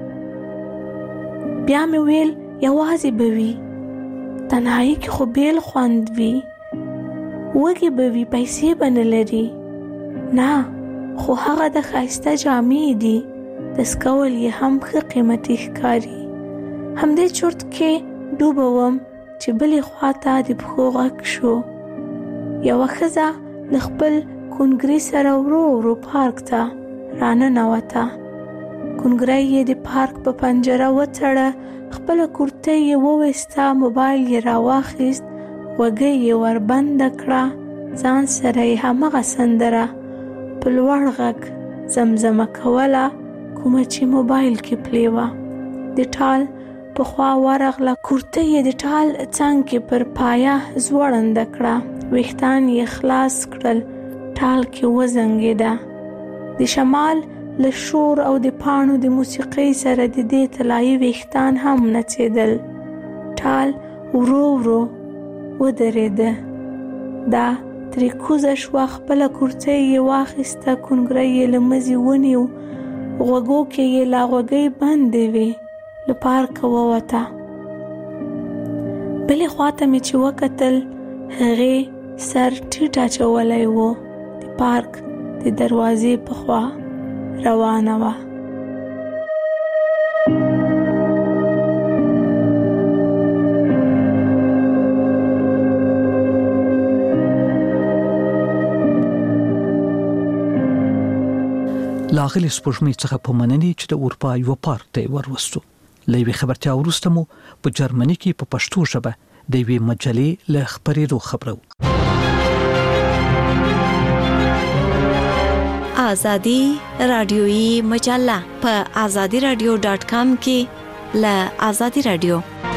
بیا مې ویل، یوازې به وي، تنهایی کې خو بیل خوند وي، وږی به وي، پیسې به نه لري. نه، خو هغه د ښایسته جامې دي، دس کول یې هم ښه قیمتي ښکاري. همدې چرت کې ډوبه وم چې بلې خواته د پښو غږ شو. یوه ښځه له خپل کونګري سره ورو ورو پارک ته راننوته. کونګری یې د پارک په پنجره وتړه، خپله کورتۍ یې وویسته، موبایل یې راواخیست، غوږۍ یې وربنده کړه، ځان سره یې همغه سندره په لوړ غږ زمزمه کوله کومه چې موبایل کې پلې وه. د ټال په خوا ورغله، کورتۍ یې د ټال څنګ کې پر پایه ځوړنده کړه، ویښتان یې خلاص کړل، ټال کې وزنګېده. د شمال له شور او د پاڼو د موسیقۍ سره د دې طلایي ویښتان هم نڅېدل. ټال ورو ورو ودرېده. دا ترې کوزه شوه، خپله کورڅۍ یې واخیسته، کونګری یې له مزي ونیو، غوږو کې یې لا غوږۍ بندې وې، له پارکه ووته. بلې خواته مې چې وکتل، هغې سر ټیټ اچولی و، د پارک د دروازې په خوا روانه وه. لاغلی سپوږمۍ څخه په مننې چې د اروپا یو پارک ته وروستو. له یوې خبرتیا وروسته مو په جرمني کې په پښتو ژبه د یوې مجلې له خبرېدو خبرو. آزادی رادیویی مجله په azadiradio.com کې له آزادی رادیو.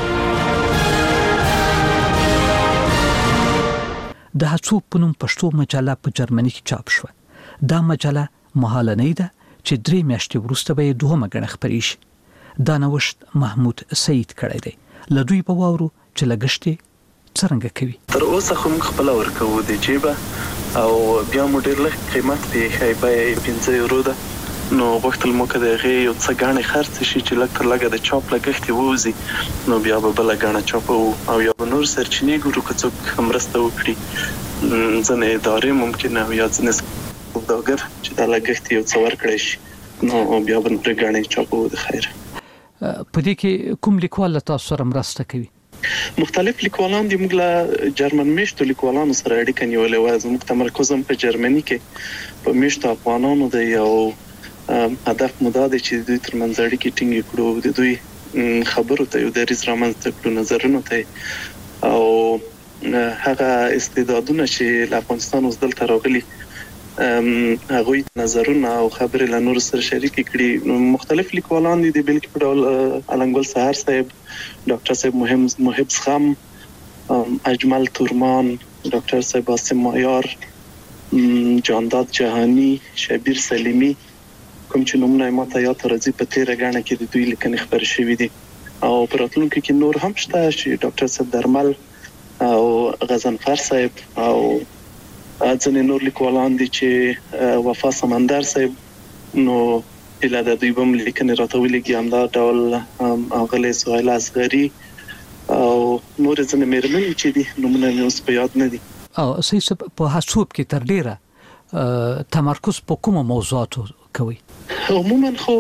د هڅو په نوم پښتو مجله په جرمني کې چاپ شوه. دا مجله مهالنۍ ده چې 3 میاشتې وروسته به دوهمه ګڼه خپرې شي. دا نوښت محمود سعید کړی دی. له دوی په واورو چې لګښتې څرنګه کوي. تر اوسه خو موږ خپل ورکو د جیبه او بیا مو ډېر لږ قیمت دی، خیبه 15 یورو ده. نو وختل مو کده غي یو څه غاڼه خرڅ شي چې لکه لګه د چاپ لګښتې ووزي، نو بیا به بل غاڼه چاپ او یا نور سرچینې ګورو که څوک مرسته وکړي. ځنې ادارې ممکن او یا ځنې سوداګر چې دا لګښت یو څه ورکړي شي، نو بیا به پر غاڼه چاپو د خیر. په دې کې کوم لیکوال تاسو سره مرسته کوي؟ مختلف لیکوالان دي. موږ له جرمن میشتو لیکوالانو سره اړیکه نیولې وه. زموږ تمرکز هم په جرمني کې په میشتو افغانانو دی. یو هدف مو دا دی چې دوی ترمنځ اړیکې ټینګې کړو، د دوی خبرو ته یو دریځ رامنځته کړو، نظرونو ته، او هغه استعدادونه چې له افغانستان اوس دلته راغلي هغوی نظرونه او خبرې له نورو سره شریکې کړي. مختلف لیکوالان دي، د بېلګې په ډول علنګل سهار صاحب، ډاکټر صاحب محب زغم، اجمل تورمان، ډاکټر صاحب عاصم مایار، جانداد جهانی، شبیر سلیمی، کوم چې نومونه ماته یاد راځي. په تیره غاڼه کې د دوی لیکنې خبرې شوې دي او په راتلونکي کې نور هم شته چې ډاکټر صاحب درمل او غزنفر صاحب او ځینې نور لیکوالان دي چې وفا سمندر صاحب. نو اله د دوی بم لیکنې راته ولېږي، همدا ډول اغلې سهیل اصغري او نور ځینې مېرمنې چې دي نومونه مې اوس په یاد نه دي. او سیس په حساب کې تر ډیره تمرکز په کومه موضوعاتو کوي؟ عموما خو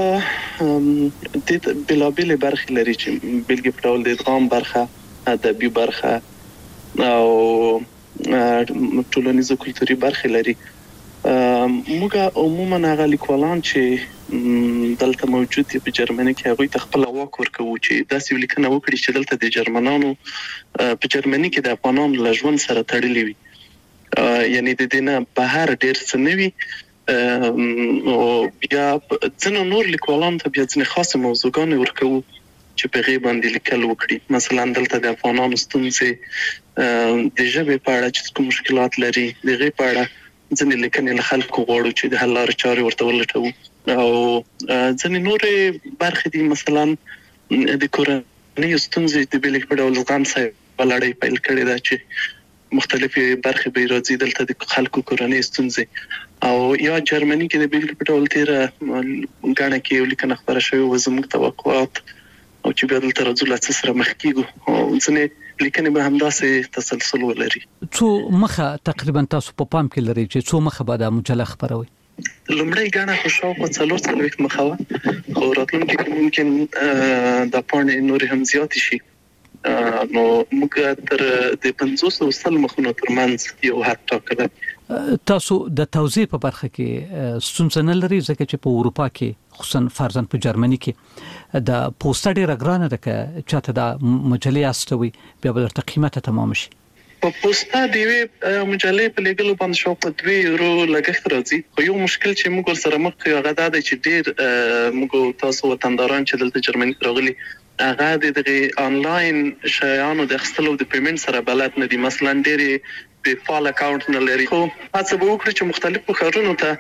د بلابل برخې لري چې بلګې په ډول د ادغام برخه، ادبي برخه او ټولنیزو کلتوري برخې لري. موږ عموما هغه لیکوالان چې دلته موجود دي په جرمني کې هغوی ته خپل واک ورکوو چې داسې لیکنه وکړي چې دلته د جرمنانو په جرمني کې د افغانانو له ژوند سره تړلې وي، یعنی د دې نه بهر ډېر څه نه وي. او بیا ځینو نور لیکوالانو ته بیا ځینې خاصې موضوعګانې ورکوو چې په هغې باندې لیکل وکړي. مثلا دلته د افغانانو ستونزې د ژبې په اړه چې کوم مشکلات لري، د هغې په اړه ځینې لیکنې له خلکو غواړو چې د حل لارې چارې ورته ولټوو. او ځینې نورې برخې دي، مثلا د کورنیو ستونزې د بېلګې په ډول زغم صاحب لړۍ پیل کړې ده چې مختلفې برخې به راځي دلته د خلکو کورنۍ ستونزې. او یا جرمني کې د بېلګې په ډول تیره غاڼه کې یو لیکنه خپره شوې وه، زموږ توقعات، او چې بیا دلته راځو له څه سره مخ کېږو. او ځینې لیکنې به همداسې تسلسل ولري. څو مخه تقریبا تاسو په پام کې لرئ چې څو مخه به دا مجله خپروي؟ لومړی غاڼه خو شاوخوا 40 مخه وه، خو راتلونکي کې ممکن دا پاڼې نورې هم زیاتې شي. نو موږ تر د 50 مخونو ترمنځ یو حد ټاکلی. تاسو د توزیع په برخه کې ستونزه نه لرئ، ځکه چې په اروپا کې خصوصا فرضاً په جرمني کې د پوسټه ډېره ګرانه ده، که چاته دا مجلې استوي بیا به درته قیمته تمام شي. په پوسټه د یوې مجلې په لېږلو باندې شاوخوا 2 یورو لګښت راځي. خو یو مشکل چې موږ ورسره مخ یو هغه دا دی چې ډېر موږ تاسو وطنداران چې دلته جرمني راغلي هغه د دغه آنلاین شیانو د اخیستلو د پیمنټ سره بلد نه دي. مثلا ډېرې پیپال اکاونټ نه لري. خو هڅه به وکړو چې مختلفو ښارونو ته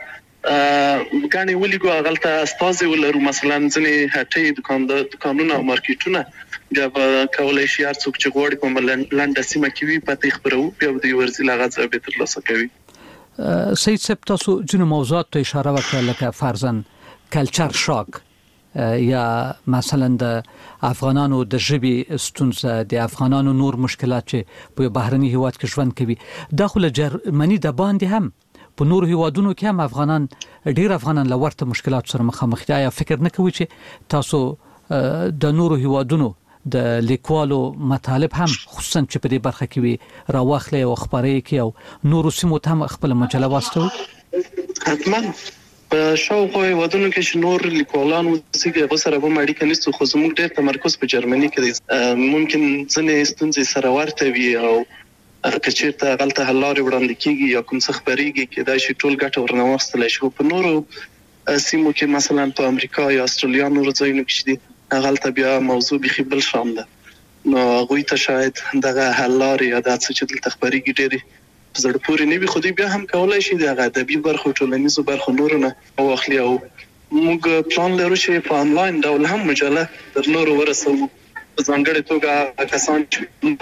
غاڼې ولګو غلطه استازي ولرو مثلا ځنې هټۍ دکانونه او مارکیټونه بیا کولای شي هر څوک چې غواړي په لنډه سیمه کې وي پته خبرو بیا د ورزي لغت به ترلاسه کوي. سید صاحب تاسو جنو موضوعات ته اشاره وکړه لکه فرضاً کلچر شاک یا مثلا د افغانانو د ژبې ستونزه د افغانانو نور مشکلات چې په بهرني هیواد کې ژوند کوي داخله جرمني د باندې هم په نور هیوادونو کې هم ډیر افغانان لورته مشکلات سره مخامخ دي. یا فکر نه کوي چې تاسو د نور هیوادونو د لیکوالو مطالب هم خصوصا چې په دې برخه کې وي راوخلې او خبرې کې او نور سیمو ته هم خپل مجله واستوي؟ حتما په شاوخوا هیوادونو کې چې نور لیکوالان وسیږي غوسره به اړیکه نشته خو زموږ ډېر تمرکز په جرمني کې دی. ممکن ځنې ستونزې سره ورته وي او کچېرته غلطه حل لارې وړاندې کیږي یا کوم څه خبرېږي کې دا شی ټول ګټه ورنه واخیستل شي. په نورو سیمو کې مثلا په امریکا یا استرالیا نورو ځایونو کې دي غلطه بیا موضوع بخي بل شان ده نو غوي ته شاید دغه حل لارې یا د څه چې دلته خبرېږي ډېری زړه پورې نه وي خو دې بیا هم کولای شي د ادبي برخو ټولنیزو برخو نورونه او اخلي او موږ پلان لرو چې په انلاین ډول هم مجله تر نورو ورسو ځانګړې توګه کسان چې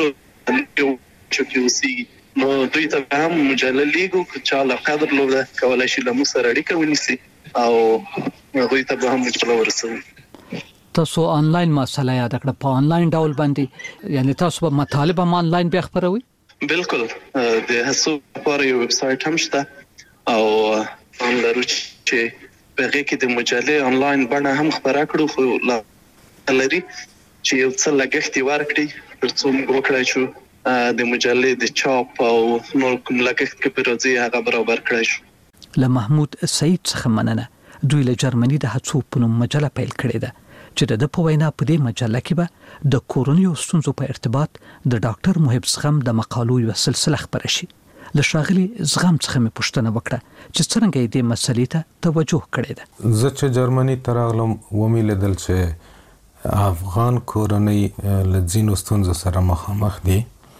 اوسي نو دوی ته هم مجله لیګو چې علاقه درلوده کولای شي له موږ سره اړیکه ونیسي او دوی ته هم مجله ورسو. تاسو آنلاین مسله یاد کړه په آنلاین ډول باندې یعنی تاسو په مطالب هم آنلاین به خبروي؟ بالکل د هڅو لپاره یو ویب سټ هم شته او هم لرو چې په هغه کې د مجلې آنلاین بڼه هم خبره کړو خو لري چې یو څه لګښت ورکړي ترڅو موږ وکړای شو د مجلې د چاپ او نور کوم لګښت کې پروژې هغه برابر کړای شو. له محمود سعید څخه مننه. دوی له جرمني د هڅو په نوم مجله پیل کړې ده چې د په وینا په دې مجله کې به د کورونی ستونزو په ارتباط د ډاکټر محب زغم د مقالو یو سلسله خبره شي. له شاغلي زغم څخه مې پوښتنه وکړه چې څنګه دې مسلې ته توجه کړې ده. زه چې جرمني ته راغلم ومیلیدل چې افغان کورنۍ له ځینو ستونزو سره مخامخ دي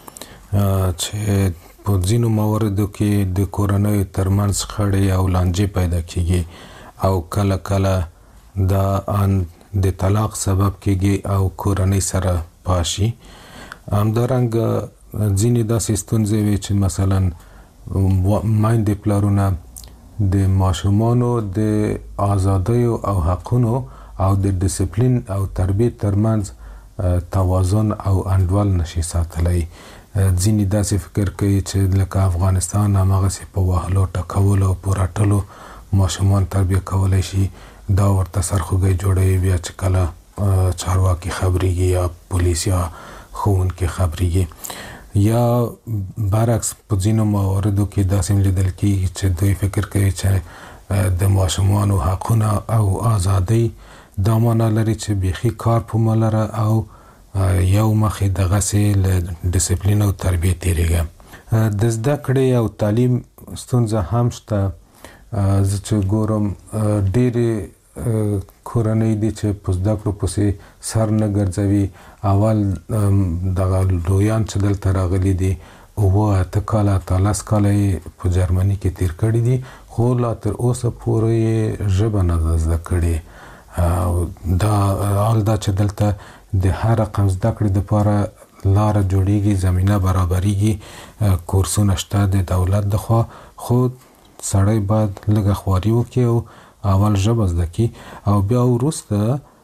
چې په ځینو مواردو کې د کورنۍ ترمنځ خړې او لانجې پیدا کیږي او کله کله دا د طلاق سبب کېږي او کورنۍ سره پاشي. همدارنګ ځینې داسې ستونزې وي چې مثلا میندې پلرونه د ماشومانو د آزادیو او حقونو او د ډیسپلین او تربیت ترمنځ توازن او انډول نشي ساتلی. ځینې داسې فکر کوي چې لکه افغانستان هماغسې په وهلو ټکولو او په راټلو ماشومان تربیه کولی شي دا ورته سرخوږی جوړوي بیا چې کله چارواکي خبرېږي یا پولیس یا ښوونکي خبرېږي یا برعکس په ځینو مواردو کې داسې لیدل کېږي چې دوی فکر کوي چې د ماشومانو حقونه او ازادۍ دا معنا لري چې بیخي کار په ملره او یو مخې دغسې له ډیسپلین او تربیې تېرېږي. د زده کړې او تعلیم ستونزه هم شته. زه چې ګورم ډېرې کورنۍ دي چې په زده کړو پسې سر نه ګرځوي. اول دغه لویان چې دلته راغلي دي 8 کاله 13 کاله یې په جرمني کې تیر کړي دي خو لا تر اوسه پورې ژبه نه زده کړې. دا حال دا چې دلته د هر رقم زده کړې دپاره لاره جوړیږي زمینه برابریږي کورسونه شته د دولت لخوا خو سړی باید لږه خواري وکړي او اول ژبه زده کړي او بیا وروسته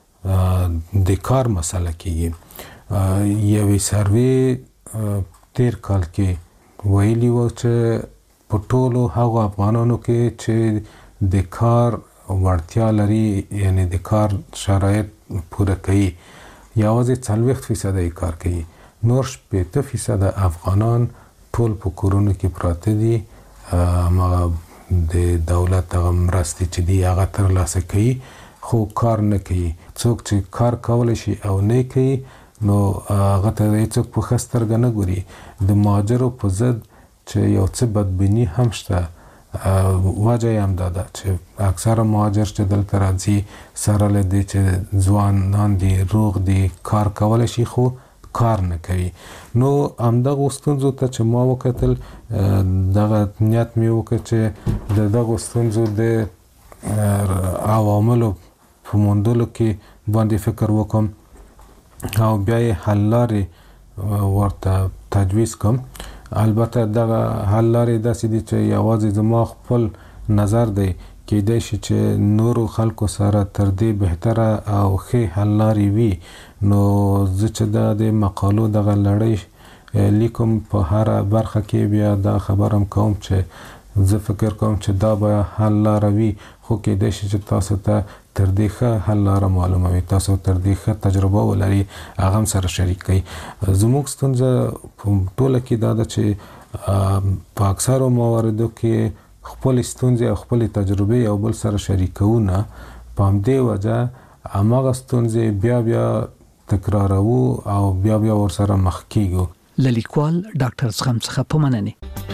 د کار مسله کېږي. یوې سروې تیر کال کې ویلي وو چې په ټولو هغو افغانانو کې چې د کار وړتیا لري یعنی د کار شرایط پوره کوي یوازې 40% یې کار کوي نور 80% افغانان ټول په کورونو کې پراته دي هغه د دولت هغه مرستې چې دي هغه ترلاسه کوي خو کار نه کوي. څوک چې کار کولی شي او نه کوي نو هغه ته هېڅوک په ښه سترګه نه ګوري. د مهاجرو په ضد چې یو څه بدبیني هم شته وجه یې همدا ده چې اکثره مهاجر چې دلته راځي سره له دې چې ځوانان دي روغ دي کار کولی شي خو کار نه کوي. نو همدغو ستونزو ته چې ما وکتل دغه نیت مې وکړ چې د دغو ستونزو د عواملو په موندلو کې باندې فکر وکم او بیا یې حل لارې ورته تجویز کوم. البته دغه حل لارې داسې دي چې یوازې زما خپل نظر دی، کېدای شي چې نورو خلکو سره تر دې بهتره او ښې حل لارې وي. نو زه چې د مقالو دغه لړۍ لیکم په هره برخه کې بیا دا خبرم کوم چې زه فکر کوم چې دا به حل لاره وي، خو کېدای شي چې تاسو ته تر دې ښه حل لاره معلومه وي، تاسو تر دې ښه تجربه ولري، هغه هم سره شریک کړئ. زموږ ستونزه په ټوله کې دا ده چې په اکثرو مواردو کې خپل ستونزې او خپل تجربه یو بل سره شریکونه، په همدې وجه هماغه ستونزې بیا تکرارو او بیا ورسره مخ کیږو. لیکوال ډاکټر زغم څخه په مننه.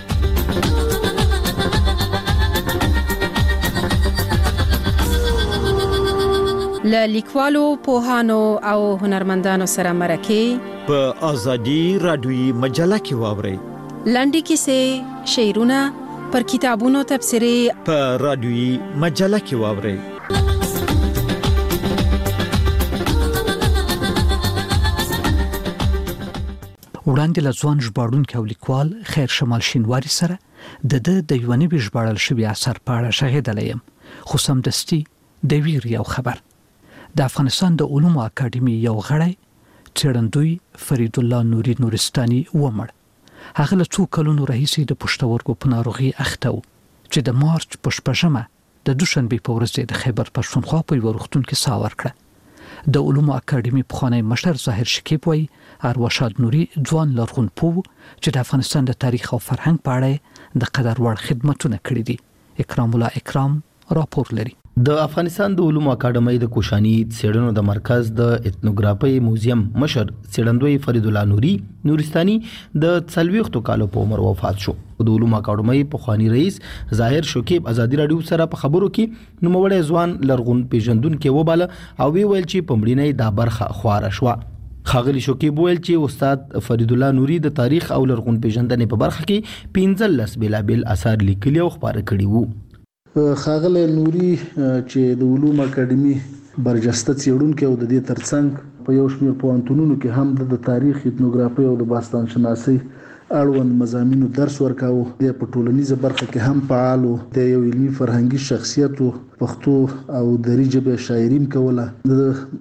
لیکوالو، پوهانو او هنرمندانو سره مرکه په ازادي رادیوي مجله کې واورئ. لنډی کیسې، شعرونه، پر کتابونو تبصرې په رادیوي مجله کې واورئ. وړاندې له ځوان ژباړونکي او لیکوال خیر شمال شینواري سره د یوه نوي ژباړل شوي اثر په اړه شغېدلی یم، خو سمدستي د ویر یو خبر. د افغانستان د علومو اکاډمي یو غړی څېړندوی فرید الله نوري نورستاني ومړ. هغه له څو کلونو راهیسې د پښتورګو په ناروغۍ اخته و چې د مارچ په 8 د دوشنبې په ورځ د خیبر پښتونخوا په یو روغتون کې ساه ورکړه. د علومو اکاډمي پخوانی مشر ظاهر شکیب وایي ارواښاد نوري ځوان لرغون پوه چې د افغانستان د تاریخ او فرهنګ په اړه د قدر وړ خدمتونه کړي دي. اکرام الله اکرام راپور لري. د افغانستان د علومو اکاډمۍ د کوشاني څېړنو د مرکز د اتنوګرافي موزیم مشر څېړندوی فرید الله نوري نورستاني د 40 کالو په عمر وفات شو. د علومو اکاډمۍ پخوانی رئیس ظاهر شکیب ازادي رادیو سره په خبرو کې نوموړی ځوان لرغون پیژندونکو وباله او ویل چې په مړینې دا برخه خواره شو. خاغلی شکیب ویل چې استاد فرید الله نوري د تاریخ او لرغون پیژندنې په برخه کې 15 بلابل اثار لیکلي او خبره کړي وو. خاغلی نوري چې د علومو اکاډمي برجسته څېړونکی او د دې ترڅنګ په یو شمېر پوهنتونونو کې هم د تاریخ، اتنوګرافي او د باستان شناسۍ اړوند مضامینو درس ورکاوه. د په ټولنیزه برخه کې هم فعال و. د یو علمي فرهنګي شخصیت و. پښتو او دري ژبې شاعري کوله. د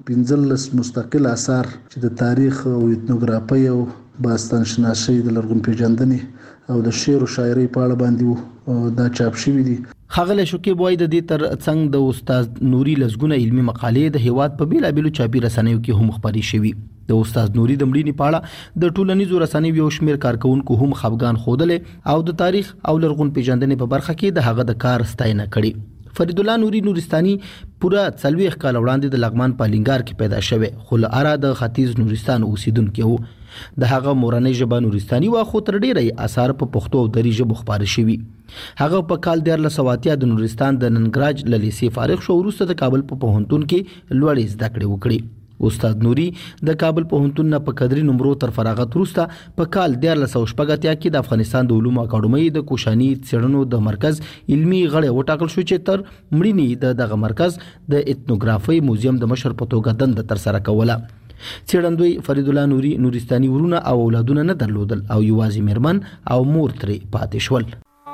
15 مستقل آثار چې د تاریخ او اتنوګرافي او باستان شناسۍ د لرغون پیژندنې او د شعر او شاعرۍ په اړه باندې دا چاپ شوی دي. خاغلی شکیب وایي د دې تر څنګ د استاد نوري لزګونه علمي مقالې د هیواد په بیلابیلو چاپي رسنیو کې هم خبري شوي. د استاد نوري د مړینې په اړه د ټولنیزو رسنیو یو شمېر کارکونکو هم خفګان ښودلې او د تاریخ او لرغون پیژندنې په برخه کې د هغه د کار ستاینه کړې. فرید الله نوري نورستاني پورا 40 کال وړاندې د لغمان په لنګار کې پیدا شوی، خو له اره د ختیځ نورستان اوسیدونکی و. د هغه مورنۍ ژبه نورستاني و، خو تر ډیره اثار په پښتو او دري ژبه خبري شوي. هغه په کال 1980 د نورستان د ننګراج له لیسې فارغ شو، وروسته د کابل په پوهنتون کې لوړې زده کړې وکړې. استاد نوري د کابل پوهنتون نه په قدري نمرو تر فراغت وروسته په کال 1980 کې د افغانستان د علومو اکاډمۍ د کوشاني څېړنو د مرکز علمي غړی وټاکل شو چې تر مړینې دغه مرکز د اتنوګرافي موزیم د مشر په توګه دنده ترسره کوله. څېړندوی فرید الله نوري نورستاني ورونه او اولادونه نه درلودل او یوازې میرمن او مور ترې پاتې شول.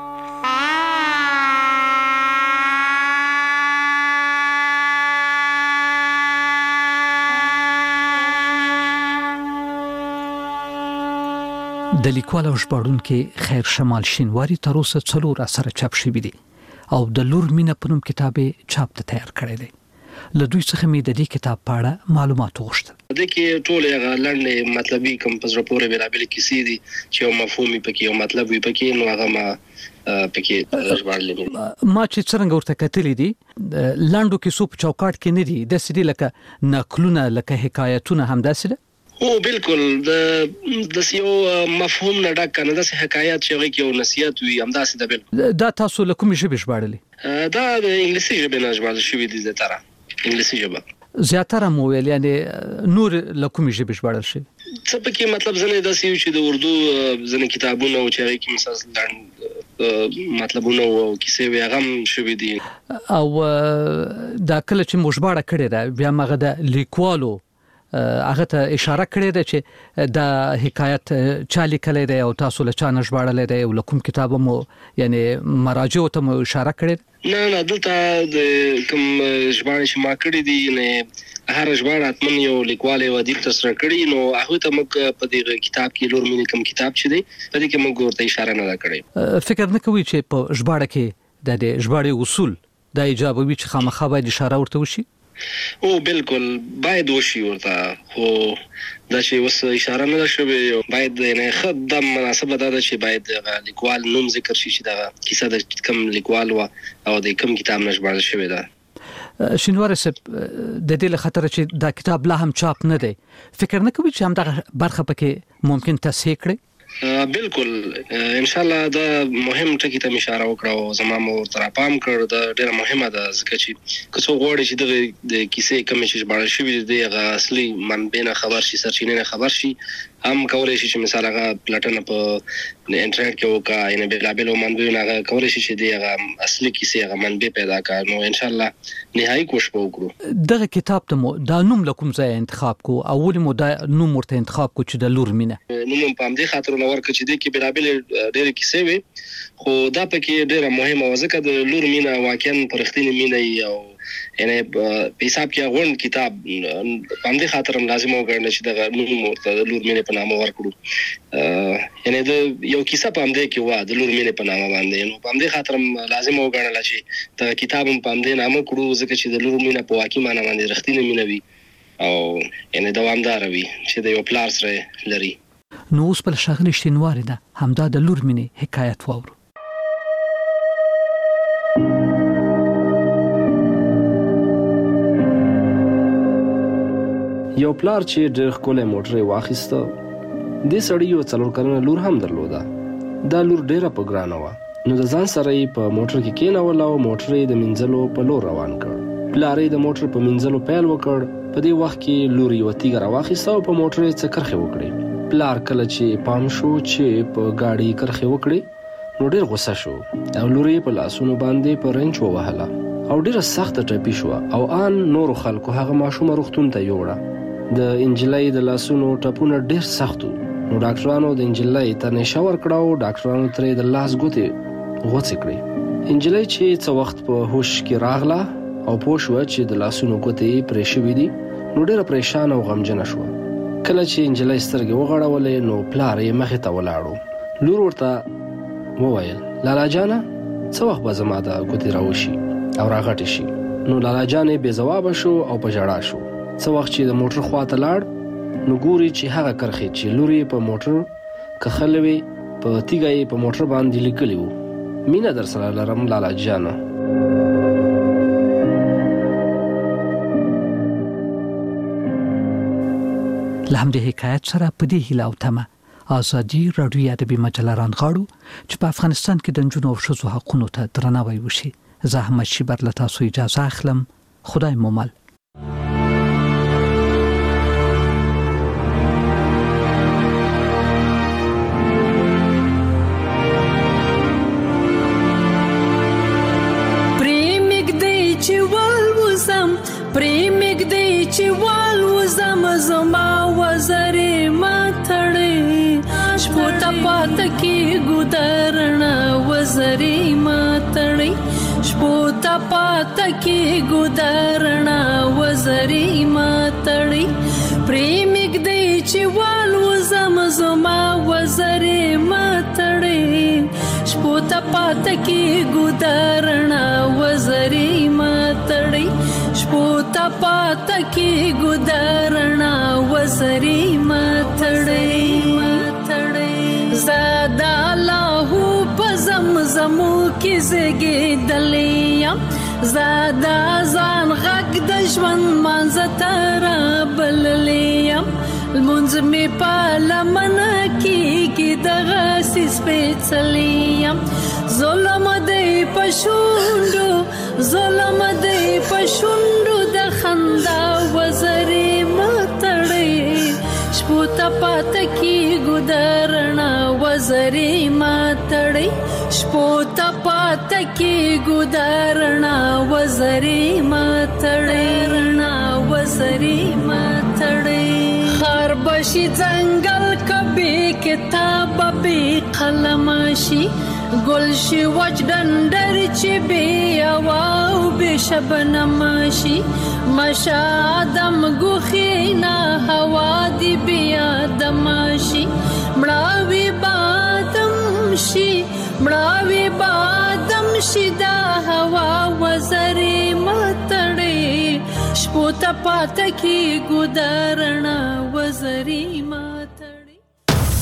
د لیکوال او ژباړونکي خیر شمال شینواري تر اوسه 4 اثر چاپ شوي دي او د لور مینه په نوم کتاب چاپ ته تیار کړی دی. له دوی څخه مې د دې کتاب په اړه معلومات وغوښتل. د کې ټول هغه لړلې مطلبي کمپوز راپور بلابل کیسې دي چې یو مفهوم پکې یو مطلب وي پکې، نو هغه ما پکې ژباړلې. ما چې څنګه ورته کتلې دي لاندو کې سو په چوکاټ کې نه دي، د سړي لکه نقلونه لکه حکایتونه هم داسې ده. او بالکل د یو مفهوم نه ډک کنه د حکایت چې هغه کې یو نصیحت وي هم داسې ده. بالکل دا تاسو له کومې ژبې ژباړلې؟ دا د انګلیسي ژبې نه ژباړل شوی دي. زیاتره انګلیسي ژبه زیاتره مو ویل، یعنی نور له کومې ژبې ژباړل شوی؟ څه پکې مطلب ځنه داسې چې د اردو ځنه کتابونه او چې هغه کې مثلا مطلبونه او کیسې وی هغه شوې دي. او دا کله چې مشباړه کړې ده بیا مغه د لیکوالو هغه ته اشاره کړې ده چې د حکایت چا لیکلې ده او تاسو له چا نشباړلې ده او کوم کتاب مو یعنی مراجع ته مو اشاره کړې؟ نه دلته د کوم ژباړې چې ما کړې دي نه هر ژباړه اتمن یو لیکوال او ادیب تر سره کړی نو هغه ته موږ په دې کتاب کې لور مینه کوم کتاب چې دی په دې کې موږ ورته اشاره نه کړې. فکر نه کوي چې په ژباړه کې د ژباړې اصول د ایجابوي چې خامخا باید اشاره ورته وشي؟ او بالکل باید وشي ورته خو دا چې وس اشاره نه شوي باید نه خدام مناسبه ده چې باید لیکوال نوم ذکر شي چې دا کیسه د کم لیکوال او د کم کتاب نشباړل شوی ده. شینوار صاحب د دې خطر چې دا کتاب لا هم چاپ نه دی فکر نه کوي چې هم دا برخه پکې ممکن تصحیح کړي؟ بالکل ان شاء الله دا مهم ټکی ته اشاره وکړه او زما مو تر پام کړ دا ډیره مهمه ده ځکه چې کڅو غوړي چې د کیسې کوم چې ژباړل شوی دی هغه اصلي منبع نه خبر شي سرچینه نه خبر شي هم کولای شي چې مثال هغه پلاتنه په انټرنیټ کې وکا ان بلابلو منبع نه کولای شي چې دی هغه اصلي کیسې هغه منبع پیدا کړي نو ان شاء الله نهایي کوشش وکړو. دغه کتاب ته مو دا نوم لکم ځای انتخاب کو اول مو دا نوم ورته انتخاب کو چې د لور مینه نوم په دې خاطر نو ورکه چې د کې بلابل ډېر کیسې وي خو دا پکې ډېر مهمه وځکه د لور مینه واقعا پرختینی مینه او یعنی په حساب کې غون کتاب په دې خاطر هم لازم وګڼل چې د نوم ورته د لور مینه په نامه ورکړو یعنی د یو کیسه په دې کې وا د لور مینه په نامه باندې نو په دې خاطر هم لازم وګڼل چې د کتاب په دې نامه کړو ځکه چې د لور مینه په واقعي معنی باندې رښتینی مینه وي او یعنی دوامدار وي چې د یو پلار سره لري. نو اوس په شغله شینوار ده همدا د لور مینه حکایت وورو. یو پلار چې ډېر ښکلی موټر واخیسته دې سړي یو 4 کلنه لور هم درلوده. دا لور ډېره په ګرانه وه نو د ځان سره یې په موټر کې کېنول او موټر یې د مینځلو په لور روان کړ. پلار یې د موټر په مینځلو پیل وکړ. په دې وخت کې لور یوه تیږه راواخیسته او په موټر یې څه کرښې وکړې. پلار کله چې پام شو چې په ګاډي کرښې وکړې نو ډېر غوسه شو او لور یې په لاسونو باندې په رنچ ووهله او ډېره سخته ټپي شوه او آن نورو خلکو هغه ماشومه روغتون ته یوړه. د انجلۍ د لاسونو ټپونه ډېر سخت وو نو ډاکټرانو د انجلۍ ته نشه ورکړه او ډاکټرانو ترې د لاس ګوتې غوڅې کړې. انجلۍ چې څه وخت په هوش کې راغله او پوه شوه چې د لاسونو ګوتې پرې شوي دي نو ډېره پریشانه او غمجنه شوه. کله چې انجلۍ سترګې وغړولې نو پلار یې مخې ته ولاړو. لور ورته وویل لالا جانه څه وخت به زما د ګوتې راوشي او راغټې شي. نو لالا جان یې بې ځوابه شو او په ژړا شو. څه وخت چې د موټر خواته لاړ نو ګوري چې هغه کرښې چې لور یې په موټر کښلې وې په تیږه یې په موټر باندې لیکلي وو مینه در سره لرم لالا جانه. له همدې حکایت سره په دې هیله او تمه ازادي راډیو ادبي مجله رانغاړو چې په افغانستان کې د نجونو او ښځو حقونو ته درناوی وشي. زه احمد شیبر له تاسو اجازه اخلم. خدای مو مل. پریمګ دی چې والوزم زما وزرې ماتړې شپو ته پات کې ګودرنا وزرې ماتړې شپو ته پات کې ګودرنا وزرې ماتړې پریمګ دی چې والوزم زما وزرې ماتړې شپو ته پات کې ګودرنا وزرې ماتړې شپو ته پات کې ګودرنا وزرې ماتړې زادا الله په زمزمو کې زګېدلې زادا ځان غږ د ژوند منځ تر بللې المنځ می په لمن کې دغه سپېڅلې ظلم دې پښوندو ظلم دې پښوندو د خندا وزرې ماتړې شپو پات کی ګدارنا وزري ماتړي شپو ته پات کی ګدارنا وزري ماتړي رڼا وزري ماتړي خار بشي ځنګل کبي کتاب به قلم شي گلشی وچ دندر چی بی اواو بی شبنم شی مشا آدم گوخینا هوا دی بی آدم شی مڑاوی بادم شی دا هوا وزری ماتڑی شپو تا پاتا کی گدارنا وزری ماتڑی